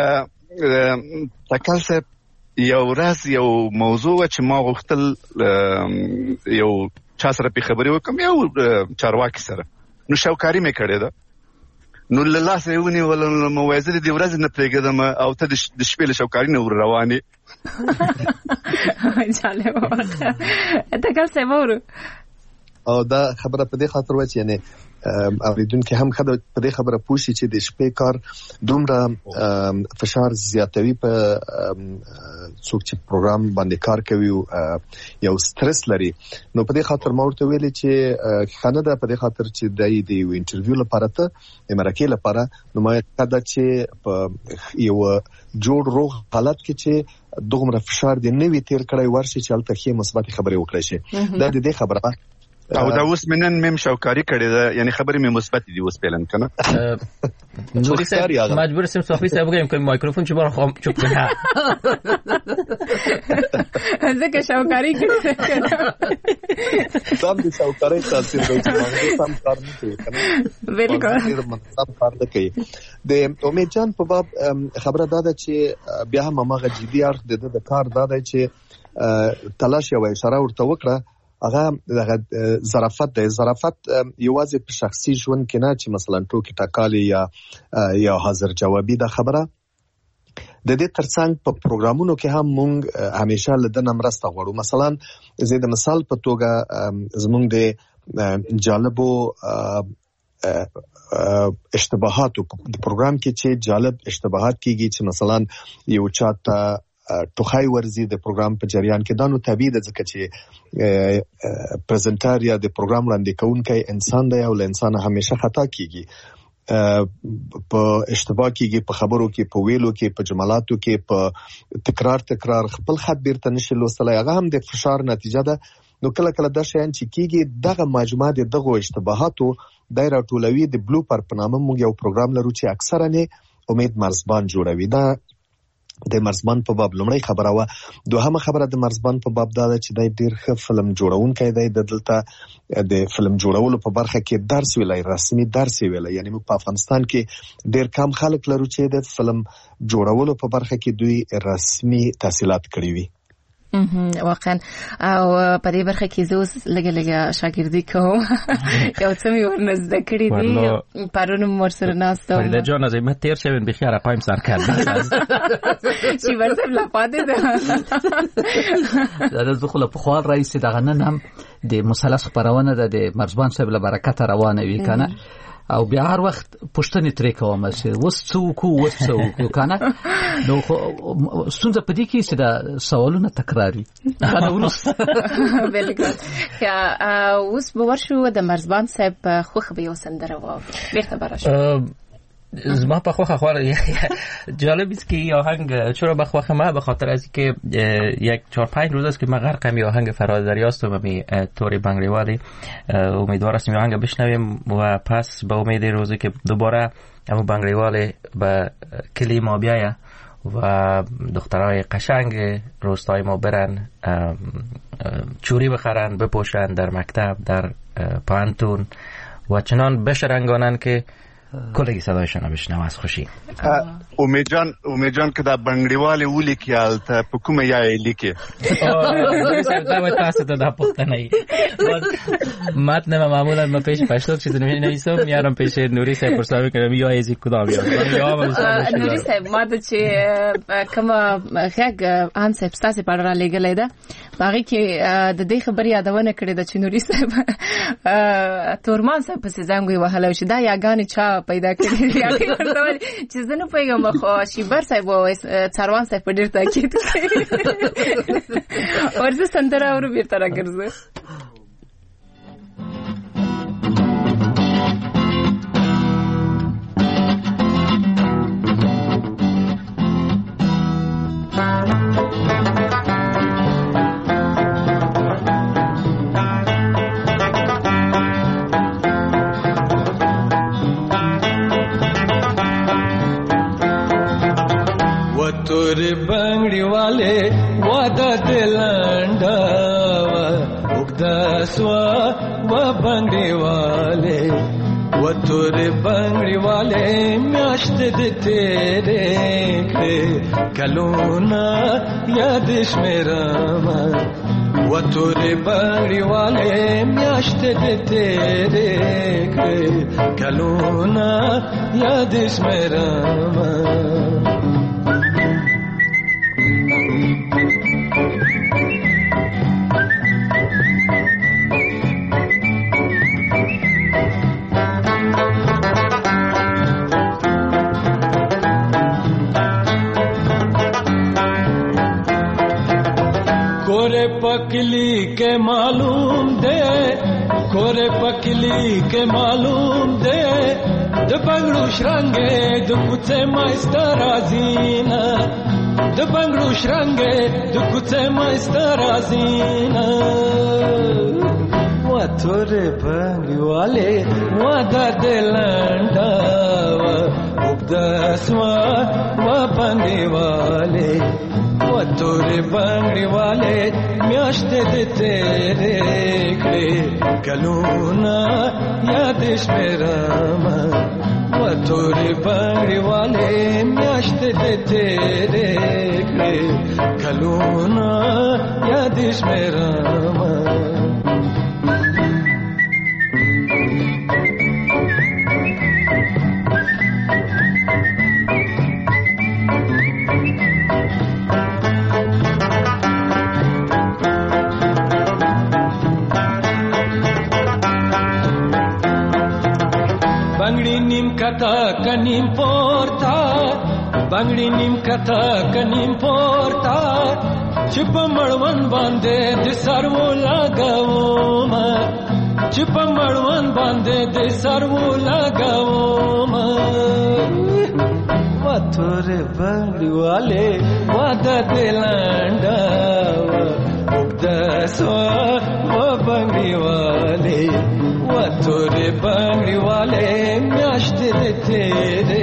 تکل صاحب یو ورځ یو موضوع چې ما غوښتل یو چا سره په خبرې وکم یو چارواکي سره نو شوکاری مې کړې ده نو له لاسه یې ونیول مو وایي زه دې ورځې نه پرېږدم او ته د شپې له شوکاري نه ور روانې جالبه ورته تکل صاحب اورو او دا خبره په دې خاطر وایي چې یعنې اوریدونکي هم خبره په دې خبره پوه شي چې د شپې کار دومره فشار زیاتوي په څوک چې پروګرام باندې کار کوي یو سټرس لري نو په دې خاطر ما ورته ویلي چې خانه ده په دې خاطر چې د دې انټرویو لپاره ته د مرکې لپاره نو ما دا چې په یو جوړ روغ حالت کې چې دومره فشار دی نوې تیر کړی ورشي چې البته کې مثبت خبرې وکړي شي دا د دې خبره او دا اوس منن مم شوکاری کړی دا یعنی خبرې مې مثبت دي اوس پلان کنه نوري صاحب مجبور سم صافي صاحب وګورم کوم مایکروفون چې بار خام چوپ نه ځکه شوکاری کړی سم دي شوکاری تاثیر دی چې سم کار نه کوي کنه بالکل سم کار نه کوي د امید جان په باب خبره دا ده چې بیا هم هغه جدي اړخ د کار دا ده چې تلاش او اشاره ورته وکړه هغه دغه ظرافت دی ظرافت یوازې په شخصي ژوند کې نه چې مثلا ټوکې ټکالې یا یا حاضر جوابي دا خبره د دې ترڅنګ په پروګرامونو کې هم مونږ همیشه لدنه مرسته غواړو. مثلا زه د مثال په توګه زمونږ د جالبو اشتباهاتو د پروګرام کې چې جالب اشتباهات کیږي چې مثلا یو چاته ټوخی ورزي د پروګرام په جریان کې دانو طبيعي ده ځکه چې پریزنټر یا د پروګرام وړاندې کوونکی انسان دی او له انسان همیشه خطا کیږي، په اشتباه کېږي، په خبرو کې، په ویلو کې، په جملاتو کې، په تکرار تکرار خپل خط بیرته نشي لوستلی. هغه هم د فشار نتیجه ده. نو کله کله دا شیان چې کېږي دغه مجموعه د دغو اشتباهاتو د راټولوي د بلوپر په نامه موږ یو پروګرام لرو چې اکثرا نه امید مرزبان جوړوي. دا د مرزبان په باب لومړی خبره وه. دوهمه خبره د مرزبان په باب دا ده چې دی ډیر ښه فلم جوړونکی دی. د دلته د فلم جوړولو په برخه کې درس ویلی، رسمي درس ویلی. یعنی موږ په افغانستان کې ډیر کم خلک لرو چې د فلم جوړولو په برخه کې دوی رسمي تحصیلات کړي وي. واقعا او په دې برخه کې زه اوس لګه لګه شاګردي کوم یو څه مې ورنزده کړي دي. پرون مور سره ناستم فریده جان از این تیر شوین بخیر پایم سر کرد چی ورته لا پاده ده دا دخل په خوان رئیس دغه نن هم د مثلث خبرونه د مرزبان صاحب له برکت روانه وی کنه او بیا هر وخت پښتنې ترې کوم چې وس څوک وس څوک کنه. نو ستونزه پدې کې چې دا سوالونه تکراری کنه ورس بالکل. یا اوس به ورشو د مرزبان صاحب خوخ به یو سندره و بیرته براشه. زما په خوخه خواره جالب است که این آهنگ چرا به خوخه ما به خاطر از که یک چهار پنج روز است که من غرقم این آهنگ فراد دریاست و می توری بنگریوالی. امیدوار هستم این آهنگ بشنویم و پس به امید روزی که دوباره همون بنگریوالی به کلی ما بیایه و دخترای قشنگ روستای ما برن چوری بخرن بپوشن در مکتب در پانتون و چنان بشرنگانن که کلگی صدایشان بشنو از خوشی. امید جان امید جان که در بنگریوال اولی که البته په کومه یای لیکي دا وای تاسو ته دا پوښتنه ای متن ما معمولا ما پیش پښتو چې نه نویسم میارم پیش نوري صاحب پرساوي کوم یا ایزی کدام یا نوري صاحب ما د چې کومه هغه ان صاحب تاسو په اړه لګلې ده باغی کې د دې خبرې یادونه کړې ده چې نوري صاحب تورمان صاحب په زنګوي وهله چې دا یاګانې چا پیدا کړې یا ورته چې زنه پیغام خو شیبر صاحب او څاروان صاحب په ډیر تاکید کوي ورته سندره اورو بیرته راګرځي. तोर बंगड़ी वाले वादा दिलंडा उगदा स्वा व बंगड़ी वाले व तोर बंगड़ी वाले म्याश्त दे तेरे के कलूना यादिश मेरा व तोर बंगड़ी वाले म्याश्त दे तेरे के कलूना यादिश मेरा कोरे पकली के मालूम दे कोरे पकली के मालूम दे द बंगड़ू श्रंगे द कुचे मास्टर आजीना द बंगड़ू श्रंगे द कुचे मास्टर आजीना वा तोरे बंगड़ी वाले वा दर्दलंडा उबदसवा वा बंगड़ी वाले वा तोरे बंगड़ी वाले म्याश्त दे तेरे के कलूना यादिश मेरा वा तोरे बंगड़ी वाले म्याश्त दे तेरे के कलूना यादिश मेरा kata kanim porta bangdi nim kata kanim porta chupa marwan bande de sarvo lagao ma chupa marwan bande de sarvo lagao ma watore bangdi wale wada delanda daswa wa bangdi wale watore bangdi wale myashte de tere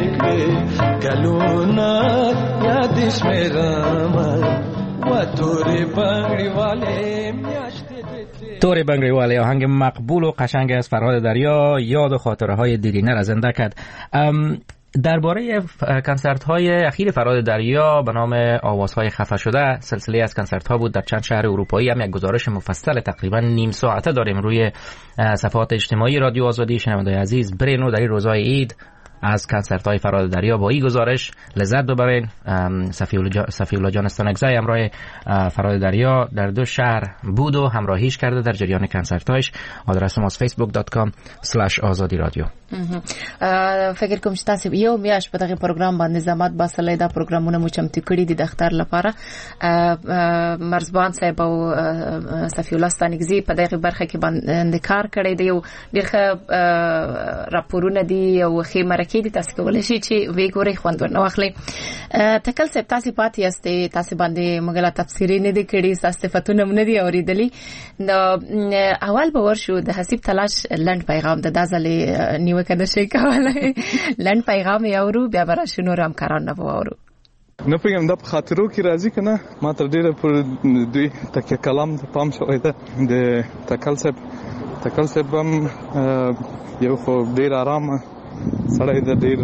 kaluna yadish merama watore bangdi wale myashte de توری بنگری والی آهنگ مقبول و قشنگ از فرهاد دریا یاد و خاطره های دیرینه را زنده کرد. درباره کنسرت های اخیر فرهاد دریا به نام آوازهای خفه شده، سلسله از کنسرت ها بود در چند شهر اروپایی. هم یک گزارش مفصل تقریبا نیم ساعته داریم روی صفحات اجتماعی رادیو آزادی. شنوندگان عزیز برین و در این روزهای عید از کنسرت های فرهاد دریا با این گزارش لذت ببرین. صفی الله جان استانکزی همراه فرهاد دریا در دو شهر بود و همراهیش کرده در جریان کنسرت هایش. آدرس ما facebook dot com slash azadi radio. فکر کوم چې تاسو یو میاش په دغه پروګرام باندې زحمت باسلای دا پروګرامونه مو چمتو کړی دي د اختر لپاره. مرزبان صاحب او صفی الله استانکزی په دغه برخه کې باندې کار کړی دی او ډېر راپورونه دي او خیمه کې دي تاسو کولای شئ چې وی ګورئ خوند ورنه واخلئ. تکل صاحب تاسو پاتې یاستئ، تاسو باندې مګلا تفسیری نه دي کړي، تاسو صفاتونه نه دي اوریدلي. نو اول به ورشو د حسیب تلاش لند پیغام د دازلې نیوکه د شي کولای لند پیغام یاورو بیا براشو نور هم کاران نه وورو. نه پیغام د خاطرو کې راځي کنه ما تر ډیره پر دوی تک کلام د پام شوې ده د تکل صاحب تکل صاحب هم یو خو ډیر آرام سړی د ډیر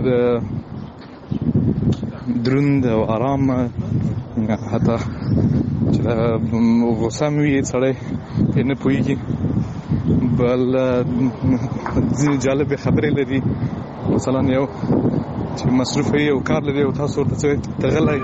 دروند او آرام حتی چې غوسه مې سړی نه پوهېږي. بل ځینې جالبې خبرې لري، مثلا یو چې مصروف وي او کار لري او تاسو ورته څه تغلی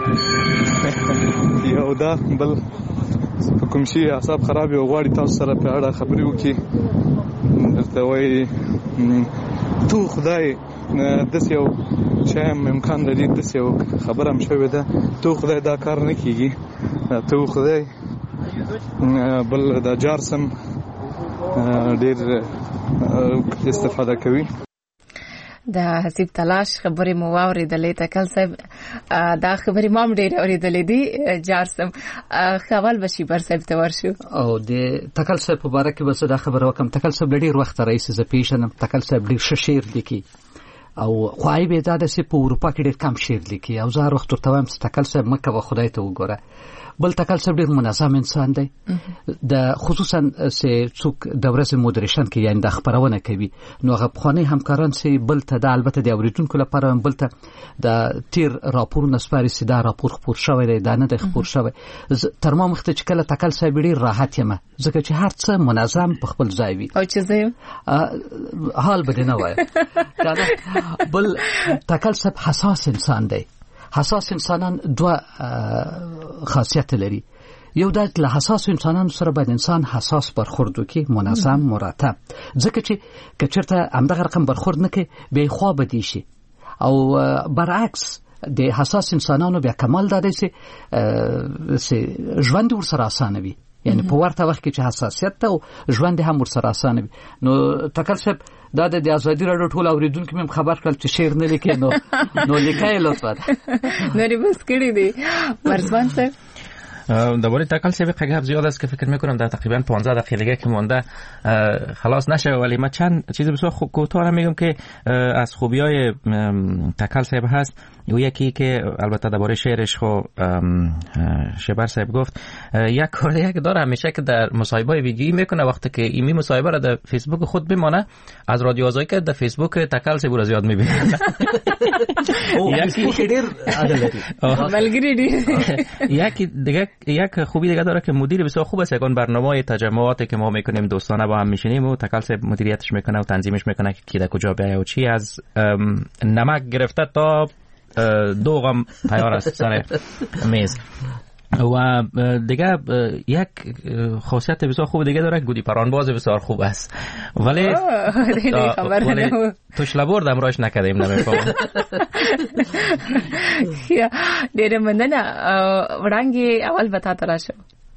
یو دا بل په کوم شي اعصاب خراب او غواړي تاسو سره په اړه خبرې وکړي درته وایي تو خدای داسې یو شی هم امکان لري، داسې یو خبره هم شوې ده، تو خدای دا کار نه کېږي، تو خدای. بل دا جارسم ډېر استفاده کوي. د حسیب تلاش خبرې مو واورېدلې تکل صاحب، دا خبرې ما هم ډېرې اورېدلې دي. جارسم خول بشي بر صاحب ته ورشو او د تکل صاحب په باره کې به زه دا خبره وکړم. تکل صاحب ډېر وخت راهیسې زه پیژنم. تکل صاحب ډېر ښه شعر لیکي او خو عیب یې دا ده چې په اروپا کې ډېر کم شعر لیکي او زه هر وخت ورته وایم چې تکل صاحب مه کوه، خدای ته وګوره. بل تکل صاحب ډېر منظم انسان دی. د خصوصا چې څوک د ورځې مودریشن کې یعنې د خپرونه کوي نو هغه پخواني همکاران چې بل ته د البته د اورېدونکو لپاره بل ته د تیر راپورونه سپاري چې دا راپور خپور شوی دی، دا نه دی خپور شوی. تر ما مخته چې کله تکل صاحب ډېر راحت یم ځکه چې هر څه منظم په خپل ځای وي. او چې زه حال به دې نه وایم. بل تکل صاحب حساس انسان دی. حساس انسانان دوه خاصیت لري. یو دا له حساس انسانانو سره باید انسان حساس برخورد وکړي، منظم مرتب، ځکه چې که چېرته همدغه رقم برخورد نه کوي بیا یې خوا بدي شي. او برعکس د حساس انسانانو بیا کمال دا دی چې ژوند ورسره اسانه وي، یعنی په ورته وخت کې چې حساسیت ته او ژوند هم ورسره اسانه وي. نو تکل صاحب دا د آزادي راډیو ټول اوریدونکو مې خبر کړل چې شعر نه لیکي نو نو لیکای لطفا نری بس کړی دی. مرزبان صاحب درباره تکل صاحب قگاب زیاد است که فکر میکنم در تقریبا پانزده دقیقه که مونده خلاص نشه، ولی من چند چیز بسیار کوتاه میگم که از خوبیای تکل صاحب هست. و یکی که البته درباره شعرش خو شبر صاحب گفت یک کار دیگه که داره همیشه که در مصاحبه ویدیویی میکنه وقتی که ایمی مصاحبه را در فیسبوک خود بمانه از رادیو آزادی که در فیسبوک تکل صاحب را زیاد میبینه. یکی خیر ملګری دی. یکی دیگه یک خوبی دیگه داره که مدیر بسیار خوب است. یکان برنامه تجمعاتی که ما میکنیم دوستانه با هم میشینیم و تکل صاحب مدیریتش میکنه و تنظیمش میکنه که کی در کجا بیایه و چی، از نمک گرفته تا دو غم تیار است سر میز. و دیگه یک خاصیت بسیار خوب دیگه داره، گودی پرانباز بسیار خوب است، ولی ولی توش لبور دم راش نکردیم نمیفهمم. ډېر مننه. وړاندې اول به تا ته راشم.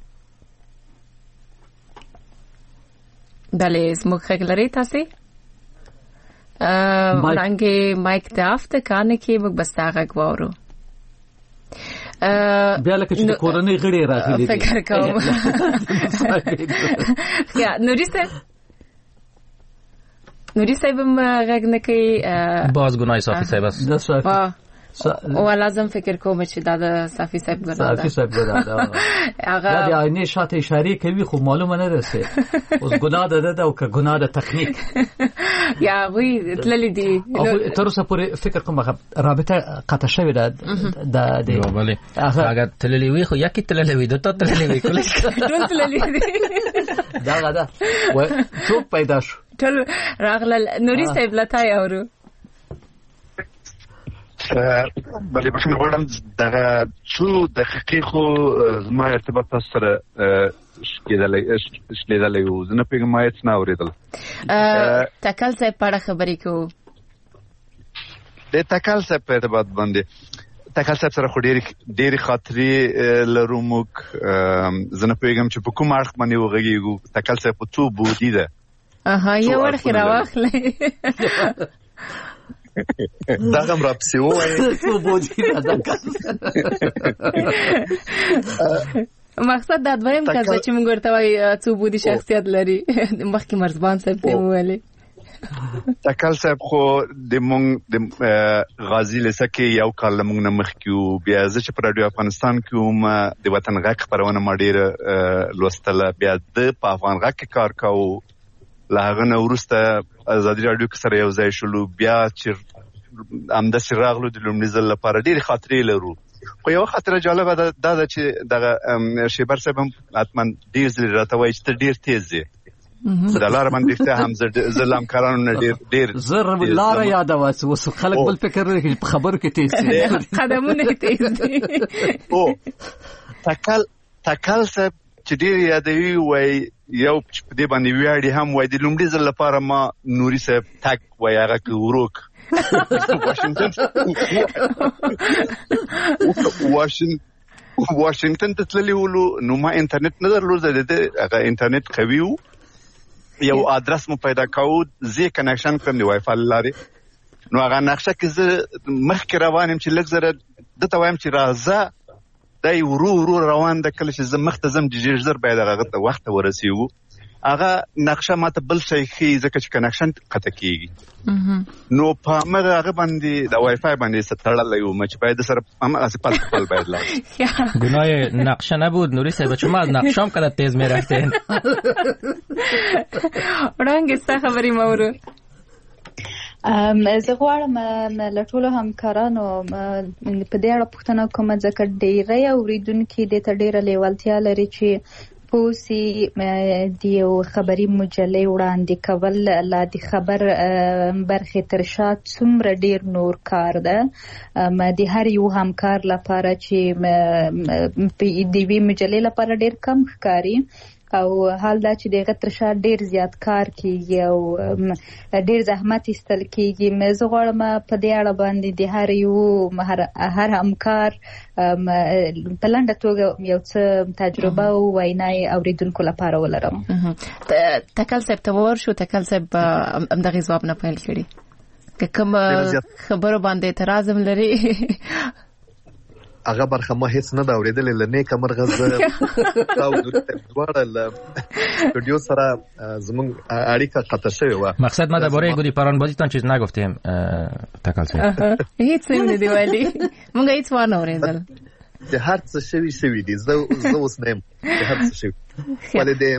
بله زموږ غږ لرئ تاسې؟ وړاندې مایک ته آف ده، کانه کې موږ به ستا غږ واورو. بیا لکه چې د کورنۍ غړي راغلي دي. فکر کوم یا نوري صاحب نوري صاحب هم غږ نه کوي. باز ګناي صافي صاحب است او لازم فکر کوم چې دا د صافي صاحب ګناه ده. صافي صاحب ګناه ده. هغه د عیني شاته اشاره کوي خو معلومه نه ده څه اوس ګناه ده ده او که ګناه ده تخنیک یا وی تللی دي. تر اوسه پورې فکر کوم رابطه قطع شوې ده د دی. بله هغه تللی وي خو یکي تللی وي دوه تللی وي کله ټول تللی دي. دا غدا و څوک پیدا شو ټول راغله. نوري صاحب لته اورو بلې بخښنه غواړم دغه څو دقیقې خو زما ارتباط تاسو سره شلېدلی و، زه نه پوهېږم ما هېڅ نه اورېدل. تکل صاحب په اړه خبرې کوو. د تکل صاحب په ارتباط باندې تکل صاحب سره خو ډېرې خاطرې لرو موږ. زه نه پوهېږم چې په کوم اړخ باندې وغږېږو. تکل صاحب خو څو بودي ده. اها یو اړخ یې راواخلئ. دا هم را پسې ووایي څو بودي ده. مقصد دا دویم کس ده چې موږ ورته وایي څو بودي شخصیت لري. مخکې مرزبان صاحب ته وویلې. تکل صاحب خو د مونږ د غازي لیسه کې یو کال له مونږ نه مخکې وو. بیا زه چې په راډیو افغانستان کې وم د وطن غږ خپرونه ما ډېره لوستله. بیا د په افغان غږ کې کار کوو. له هغه نه وروسته ازادي راډیو کې سره یو ځای شولو. بیا چې همداسې راغلو د لومړي ځل لپاره ډېرې خاطرې لرو. خو یوه خاطره جالبه ده دا ده چې دغه شیبر صاحب هم حتما ډېر ځلې راته وایي چې ته ډېر تېز یې. دا لاره باندې رښتیا هم زه له همکارانو نه ډېر ډېر زه لاره یادوه اوس خلک بل فکر لري چې په خبرو کې تېز دي، قدمونه یې تېز دي. او تکل تکل صاحب چې ډېر یادوي وایي یو چې په دې باندې ویاړي هم وایي د لومړي ځل لپاره ما نوري صاحب تک وایي هغه کې وروک واشنگټن ته تللی ولو. نو ما انټرنیټ نه درلود. د هغه انټرنیټ قوي و. یو ادرس مو پیدا کاوه، زه کنکشن کړم د وای فای لارې. نو هغه نقشه کې زه مخکې روان یم چې لږ زره دته وایم چې راځه دی ورو ورو روان ده. کله چې زه مخته ځم ډېر ژر باید هغه ته وخت ورسېږو. هغه نقشه ماته بل شی ښیي ځکه چې کنکشن قطع کېږي. نو په همغه هغه باندې د وای فای باندې څه تړلی وم چې باید سره همغسې پل په پل باید لاړ. گناه نقشه نبود نوری صاحب، شما از نقشام کده تیز میرفتین. وړاندې ستا خبرې مورو. زه غواړم له ټولو همکارانو په دې اړه پوښتنه کوم ځکه ډېری اورېدونکي دې ته ډېره لیوالتیا لري چې پوسی د یو خبري مجلې وړاندې کول لا د خبر برخې تر شا څومره ډېر نور کار ده. د هر یو همکار لپاره چې د یوې مجلې لپاره ډېر کم ښکاري او حال دا چې دغه تر شا ډېر زیات کار کیږي او ډېر زحمت ایستل کیږي. مې زه غواړم په دې اړه باندې د هر یو هر همکار په لنډه توګه یو څه تجربه او وینای اوریدونکو لپاره ولرم. تکل صاحب ته ورشو. تکل صاحب همدغه ځواب نه پیل کړي که کوم خبرو باندې اعتراض هم لري. هغه برخه ما هیڅ نه دا اورېدلې. له نیکه مرغه زه او دواړه له استودیو سره زموږ اړیکه قطع شوې وه. مقصد ما درباره گودی پرانبازیتان چیز نگفتیم تکل صاحب. هیڅ نه دی ویلي. موږ هیڅ وانه اورېدل. د هر څه شوي شوي دي. زه زه اوس نه یم د هر څه شوي. ولې د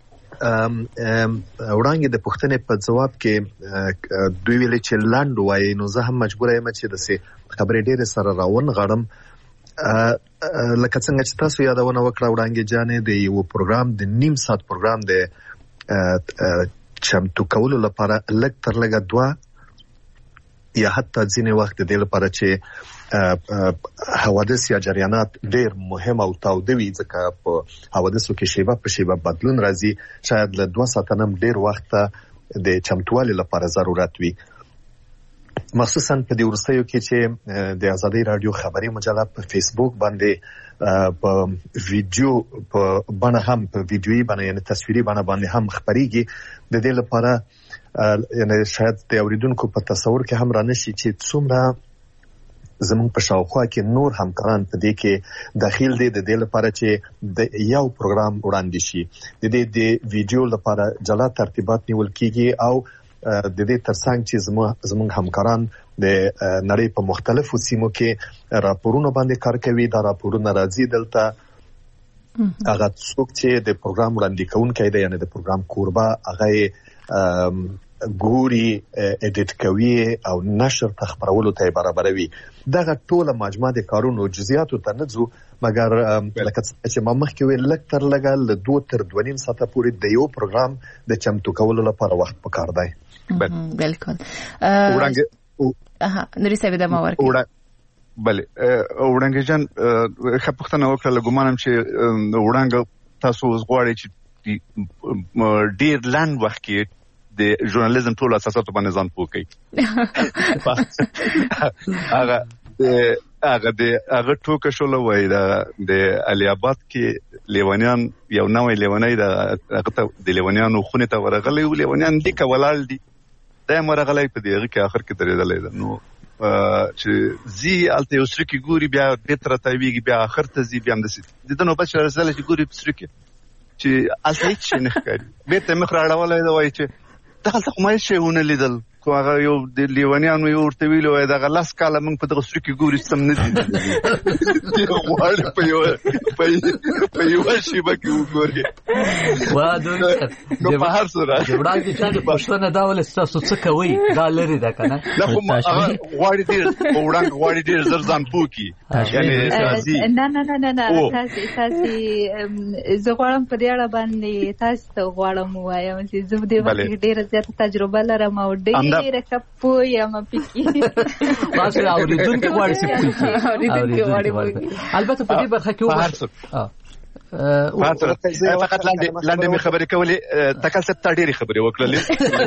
وړاندې د پوښتنې په جواب کې دوی ویلې چې لنډ وایي، نو زه هم مجبوره یم چې داسې خبرې ډېرې سره راونغاړم. لکه څنګه چې تاسو یادونه وکړه وړاندې جانې د یو پروګرام د نیم ساعت پروګرام د چمتو کولو لپاره لږ تر لږه دوه یا حتی ځینې وخت د دې لپاره چې حوادث یا جریانات ډېر مهم او تاوده وي ځکه په حوادثو کې شیبه په شیبه بدلون راځي شاید له دوه ساعته نه ډېر وخت د چمتووالي لپاره ضرورت وي مخصوصا په دې وروستیو کې چې د آزادۍ رادیو خبري مجله په فیسبوک باندې په ویډیو په باندې هم په ویډیويي باندې یعنی تصویري باندې باندې هم خبريږي د دې لپاره یعنی شاید د اوریدونکو په تصور کې هم رانشي چې څومره زموږ په شاوخوا کې نور همکاران په دې کې داخل دي د دې لپاره چې د یو پروګرام وړاندې شي د دې د ویډیو لپاره جلا ترتیبات نیول کیږي او د دې ترڅنګ چې زموږ همکاران د نړۍ په مختلفو سیمو کې راپورونه باندې کار کوي دا راپورونه راځي دلته هغه څوک چې د پروګرام وړاندې کوونکی دی یعنی د پروګرام کوربه هغه ګوري اډیټ کوي او نشر تخبرولو ته برابروي دغه ټوله مجموعه د کارونو جزئیاتو ته نه ځو مګر لکه چې ما مخکې ویل لږ تر لږه له دوه تر دوه نیم ساعته پورې د یو پروګرام د چمتو کولو لپاره وخت پکار دی بالکل اها نوري صاحب د ما ورکړه بله وړاندې جان خپختنه وکړه لګومانم چې وړاندې تاسو غواړئ چې ډیر لاند وخت کې د ژورنالیزم ټول اساساتو باندې ځان پوکي هغه هغه د هغه ټوکه شول وای دا د علي آباد کې لیوانیان یو نوې لیوانای د هغه د لیوانیانو خونه ته ورغلي او لیوانیان لیک ولال دي دا مرغلای په دغه کې اخر کې درېدلې نو چې زی الته یو سره کې ګوري بیا به تر ته ویږي بیا اخر ته زی بیا هم د دې نو بچ رساله چې ګوري سره کې چې الته هیڅ نه ښکاري به ته مخ راړولای دا وای چې دغه کومه شی ونه لیدل خو هغه یو د لیوانیانو یو ورته ویلو دا غلاس کاله موږ په دغه سره کې ګوري سم نه دي یو وړ په یو په یو شی باندې وګوري وا دوی په هر صورت د وړاندې چې پښتنه دا ول تاسو څه کوي دا لري دا کنه دا خو غواړي دې وړاندې غواړي دې زر ځان پوکي یعنی نه نه نه نه تاسو تاسو زه غواړم په دې اړه باندې تاسو ته غواړم وایم چې زه دې وخت ډېر زیاته تجربه لرم او ډېر ډیره کپو یم پکې تاسو اوریدونکو غواړئ چې اوریدونکو غواړئ البته په دې برخه کې فقط لاندې لاندې مې خبرې کولې تکل ست ډېری خبرې وکړلې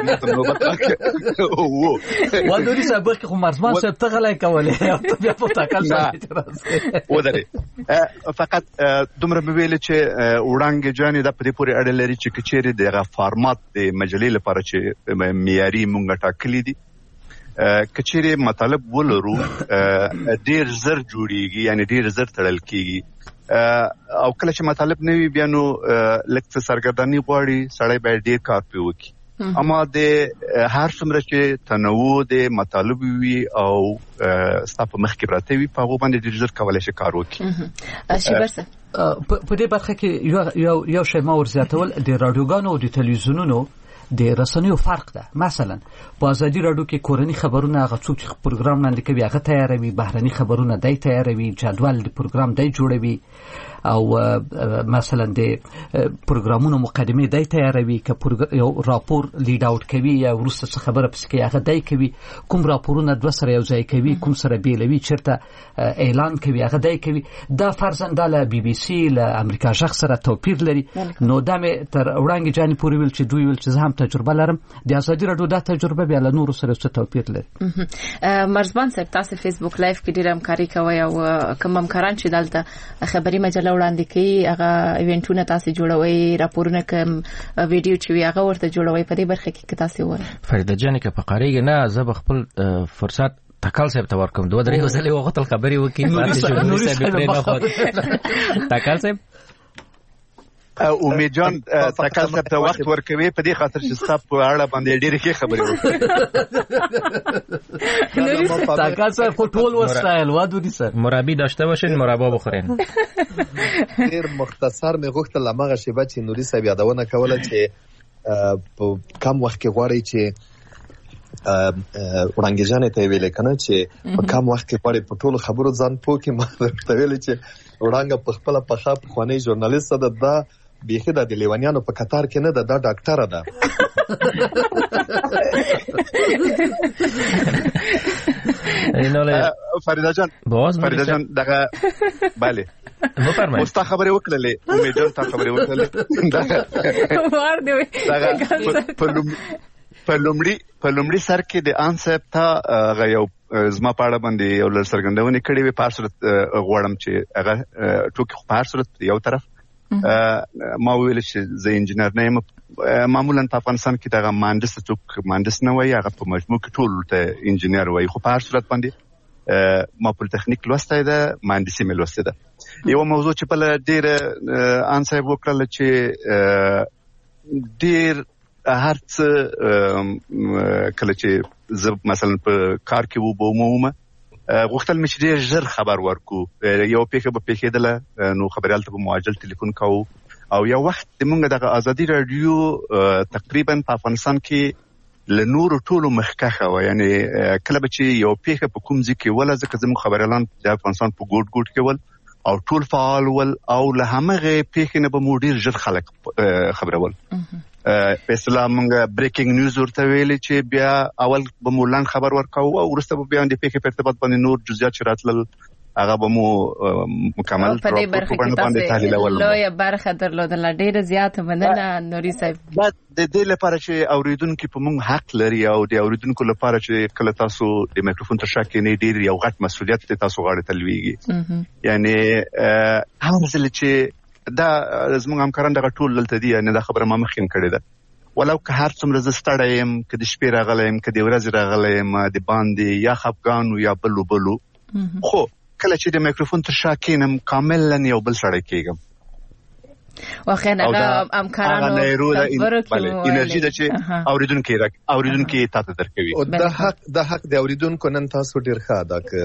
و دوی سبق خو مرزمان ست غلای کولې بیا په تکل اعتراض و درې فقط دومره ویل چې وړاندې جانې د پدې پورې اړه لري چې کچېری دغه فارمات د مجلې لپاره چې معیاري مونږ ټاکلي دي کچېری مطلب ولرو ډېر زر جوړیږي یعنی ډېر زر تړل کیږي او کله چې مطلب نه وي بیا نو لکه سرګردانی غواړي سړی باید ډېر کار پې وکړي اما د هر څومره چې تنوع د مطالب وي او ستا په مخ کې پراته وي په هغو باندې ډېر ژر کولی شي کار وکړي په دې برخه کې یو یو شی ما ورزیاتول د راډیوګانو او د تلویزیونونو د رسنیو فرق ده مثلا په ازادي راډیو کې کورنی خبرونه هغه څوک چې پروګرام وړاندې کوي هغه تیاروي بهرني خبرونه دای تیاروي جدول د پروګرام دای جوړوي او مثلا د پروګرامونو مقدمه دای تیاروي که یو راپور لیډ اوټ کوي یا ورسته څه خبره پس کې هغه دای کوي کوم راپورونه د وسره یو ځای کوي کوم سره بیلوي چیرته اعلان کوي هغه دای کوي دا فرضاً د بي بي سي له امریکا ژغ سره توپیر لري نو دا مې تر وړاندې جاني پورې ویل چې دوی ویل چې زه هم تجربه لرم د ازادي راډیو دا تجربه بیا له نورو سره څه توپیر لري مرزبان صاحب تاسو فیسبوک لایف کې ډیر همکاري کوي او کوم همکاران چې دلته خبري مجله وړاندې کوي هغه ایونټونه تاسو جوړوي راپورونه کوم ویډیو چې هغه ورته جوړوي په دې برخه کې تاسو وایي فریده جان کې په قاریږي نه زه خپل فرصت تکل صاحب ته ورکوم دوه درې وسلې وغتل خبري وکي ماته جوړونی صاحب پرې نه خو تکل صاحب امید جان تکل صاحب ته وخت ورکوي په دې خاطر چې صاحب په اړه باندې ډېرې ښې خبرې وکړي تکل صاحب خو ټول وسایل وادو دي سر مربی داشته باشین مربا بخورین ډېر مختصر مې غوښتل هغه شیبه چې نوري صاحب یادونه کوله چې په کم وخت کې غواړي چې وړاندې ځانې ته ویل کنه چې په کم وخت کې غواړي په ټولو خبرو ځان پوکي ما ته ویل چې وړاندې په خپل په خاپ خواني ژورنالیست ده دا بیخي د لیوانیانو په قطار کې نه ده، دا ډاکټره ده. فریده جان فریده جان دغه بله بفرمایئ. مستا خبرې وکړلې، امید جان تا خبرې وکړلې. وار دی په لومړي په لومړي سر کې د ان صاحب ته هغه یو زما په اړه باندې یو لږ څرګندونې کړې وې. په هر صورت غواړم چې هغه ټوکې خو په هر صورت یو طرف ما ویل چې زه انجینر نه یم. معمولا په افغانستان کې دغه مهندس څوک مهندس نه وایي، هغه په مجموع کې ټول ته انجینر وایي. خو په هر صورت باندې ما پولیټیکنیک لوستی ده، مهندسي مې لوستې ده. یوه موضوع چې بله ډېره ان صاحب وکړله چې ډېر هر څه کله چې زه مثلا په کار کې وبومومه غوښتل مې چې ډېر ژر خبر ورکو. یو پیښه به پیښېدله نو خبریال ته به معاجل ټلیفون کوو. او یو وخت زموږ دغه ازادي راډیو تقریبا په افغانستان کې له نورو ټولو مخکښه وه. یعنې کله به چې یو پیښه په کوم ځای کې وله، ځکه زموږ خبریالان د افغانستان په ګوټ ګوټ کې ول او ټول فعال ول، او له همغې پیښې نه به مو ډېر ژر خلک خبرول. په اصطلاح موږ بریکینګ نیوز ورته ویلې چې بیا اول به مو لنډ خبر ورکوو او وروسته به بیا د پیښې په ارتباط باندې نور جزئیات چې راتلل هغه به مو مکمل په دې برخه کې تاسو لویه برخه درلودله. ډېره زیاته مننه نوري صاحب. دا د دې لپاره چې اوریدونکي په موږ حق لري او د اوریدونکو لپاره چې کله تاسو د میکروفون تر شا کښېنئ ډېر یو غټ مسؤلیت دی تاسو غاړې ته لویږي. یعنې هغه ځل چې دا زموږ همکاران دغه ټول دلته دي، یعنې دا خبره ما مخکې کړې ده. ولو که هر څومره زه ستړی یم، که د شپې راغلی یم، که د ورځې راغلی یم، د باندې یا خفګانو یا بلو بلو، خو کله چې د میکروفون تر شا کښېنم کاملا یو بل سړی کېږم. واقعا هغه همکارانو خبرو کې انرژي ده چې اوریدونکي اوریدونکي تاسو درکوي. دا حق دا حق د اوریدونکو نن تاسو ډیر ښه ادا کړئ.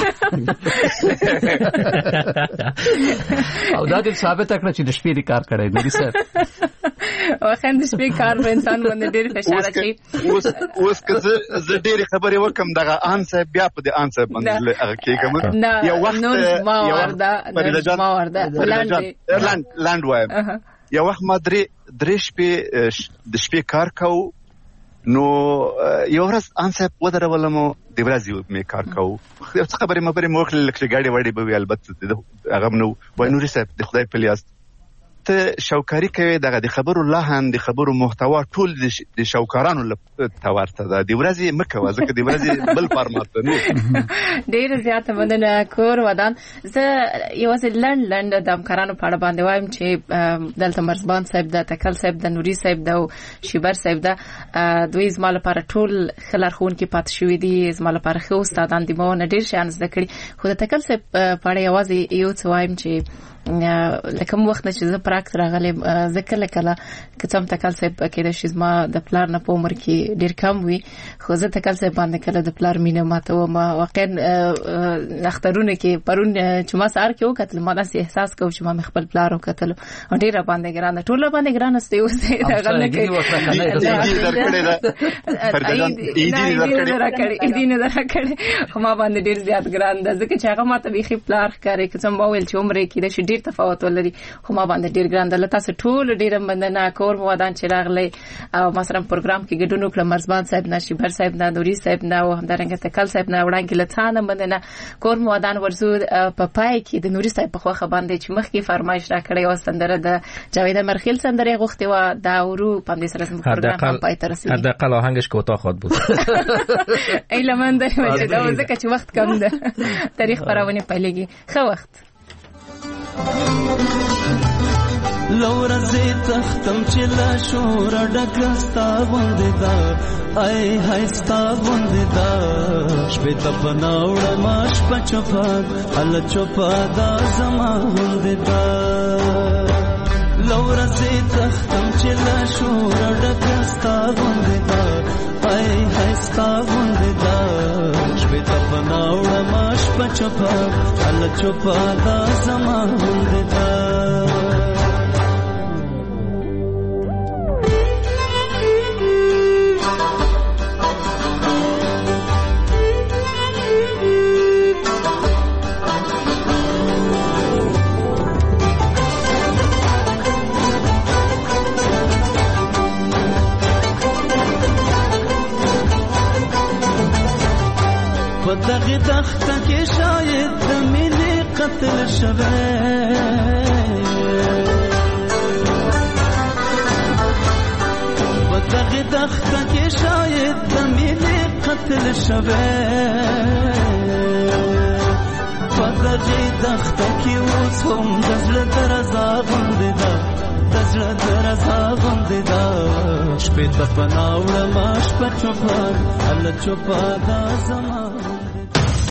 او دا د ثابت کړ چې د شپې کار کړی نو سر واخا د شپې کار په انسان باندې ډیر فشار اچي. اوس اوس که زه ډیر خبرې وکم دغه ان صاحب بیا په دې ان صاحب باندې هغه کېږم. یو وخت ما ورده ما ورده لاند لاند وایم یو وخت ما درې درې شپې د شپې کار کوو. نو یو ورځ ان صاحب ودرولم د ورځې مې کار کوو. څه خبرې مبرې مو وکړلې لکه ګاډي واډي به وي، البته هغه نو وای نوري صاحب د خدای په لیاست ته شوکاری کوي. دغه د خبرو لحن د خبرو محتوا ټول د شوکارانو ته ورته ده. د ورځې مه کوه ځکه د ورځې بل فارمات ده. ډېره زیاته مننه کور ودان. زه یوازې لنډ لنډ د همکارانو په اړه باندې وایم چې دلته مرزبان صاحب ده، تکل صاحب ده، نوري صاحب ده او شیبر صاحب ده. دوی زما لپاره ټول ښه لارښوونکي پاتې شوي دي، زما لپاره ښه استادان دي. ما نه ډېر شیان زده کړي. خو د تکل صاحب په اړه یوازې یو څه وایم چې لکه کوم وخت چې زه پراکټ راغلم، زه کله کله که څوم تکل صاحب کېدای شي زما د پلار نه په عمر کې ډېر کم وي، خو زه تکل صاحب باندې کله د پلار مینه ماتوم. واقعا اخترونه کې پرون چې ما سهار کې وکتل ما داسې احساس کوم چې ما خپل پلار وکتل او ډېر باندې ګرانه ټول باندې ګرانه ستې اوس دا غل کې اې نه درکړې خو ما باندې ډېر زیات ګران ده ځکه چې هغه ماته بيخي پلار ښکاري. که څوم وویل چې عمر کې د ډېر تفاوت ولري خو ما باندې ډېر ګران ده. تاسو ټول ډېر مننه کور مو ودان چې راغلی او مثلا پروګرام کې ګډون وکړ. مرزبان صاحب نه، شیبر صاحب نه، نوري صاحب نه او همدارنګه تکل صاحب نه وړاندې لثانه مننه. کور مو ودان ورزو په پای کې د نوري صاحب په خوخه باندې چې مخکې فرمایش را کړی او سندره د جاوید مرخیل سندره غوښتي و دا ورو په دې سره سم پروګرام پای ته رسیدي. حداقل آهنگش کوتاه خود بود. ایله من داریم چې دا ځکه چې وخت کم ده. تاریخ پرونه پیلېږي. ښه وخت لورا زی تختم چې لا شور ډکستا باندې دا آی هاي ستا باندې دا شپه ته بناوړ ماش پچپا ال چوپا دا زما باندې دا لورا زی تختم چې لا شور ډکستا باندې دا آی هاي ستا باندې دا شپه ته بناوړ ماش پچپا ال چوپا دا زما باندې دا دغه دخته کې شاید د مینې قتل شوه دغه دخته کې شاید د مینې قتل شوه په دغه دخته کې اوس هم د زړه درزا غوندې ده د زړه درزا غوندې ده شپې ته پناه وړمه شپه چوپه هله چوپه ده زما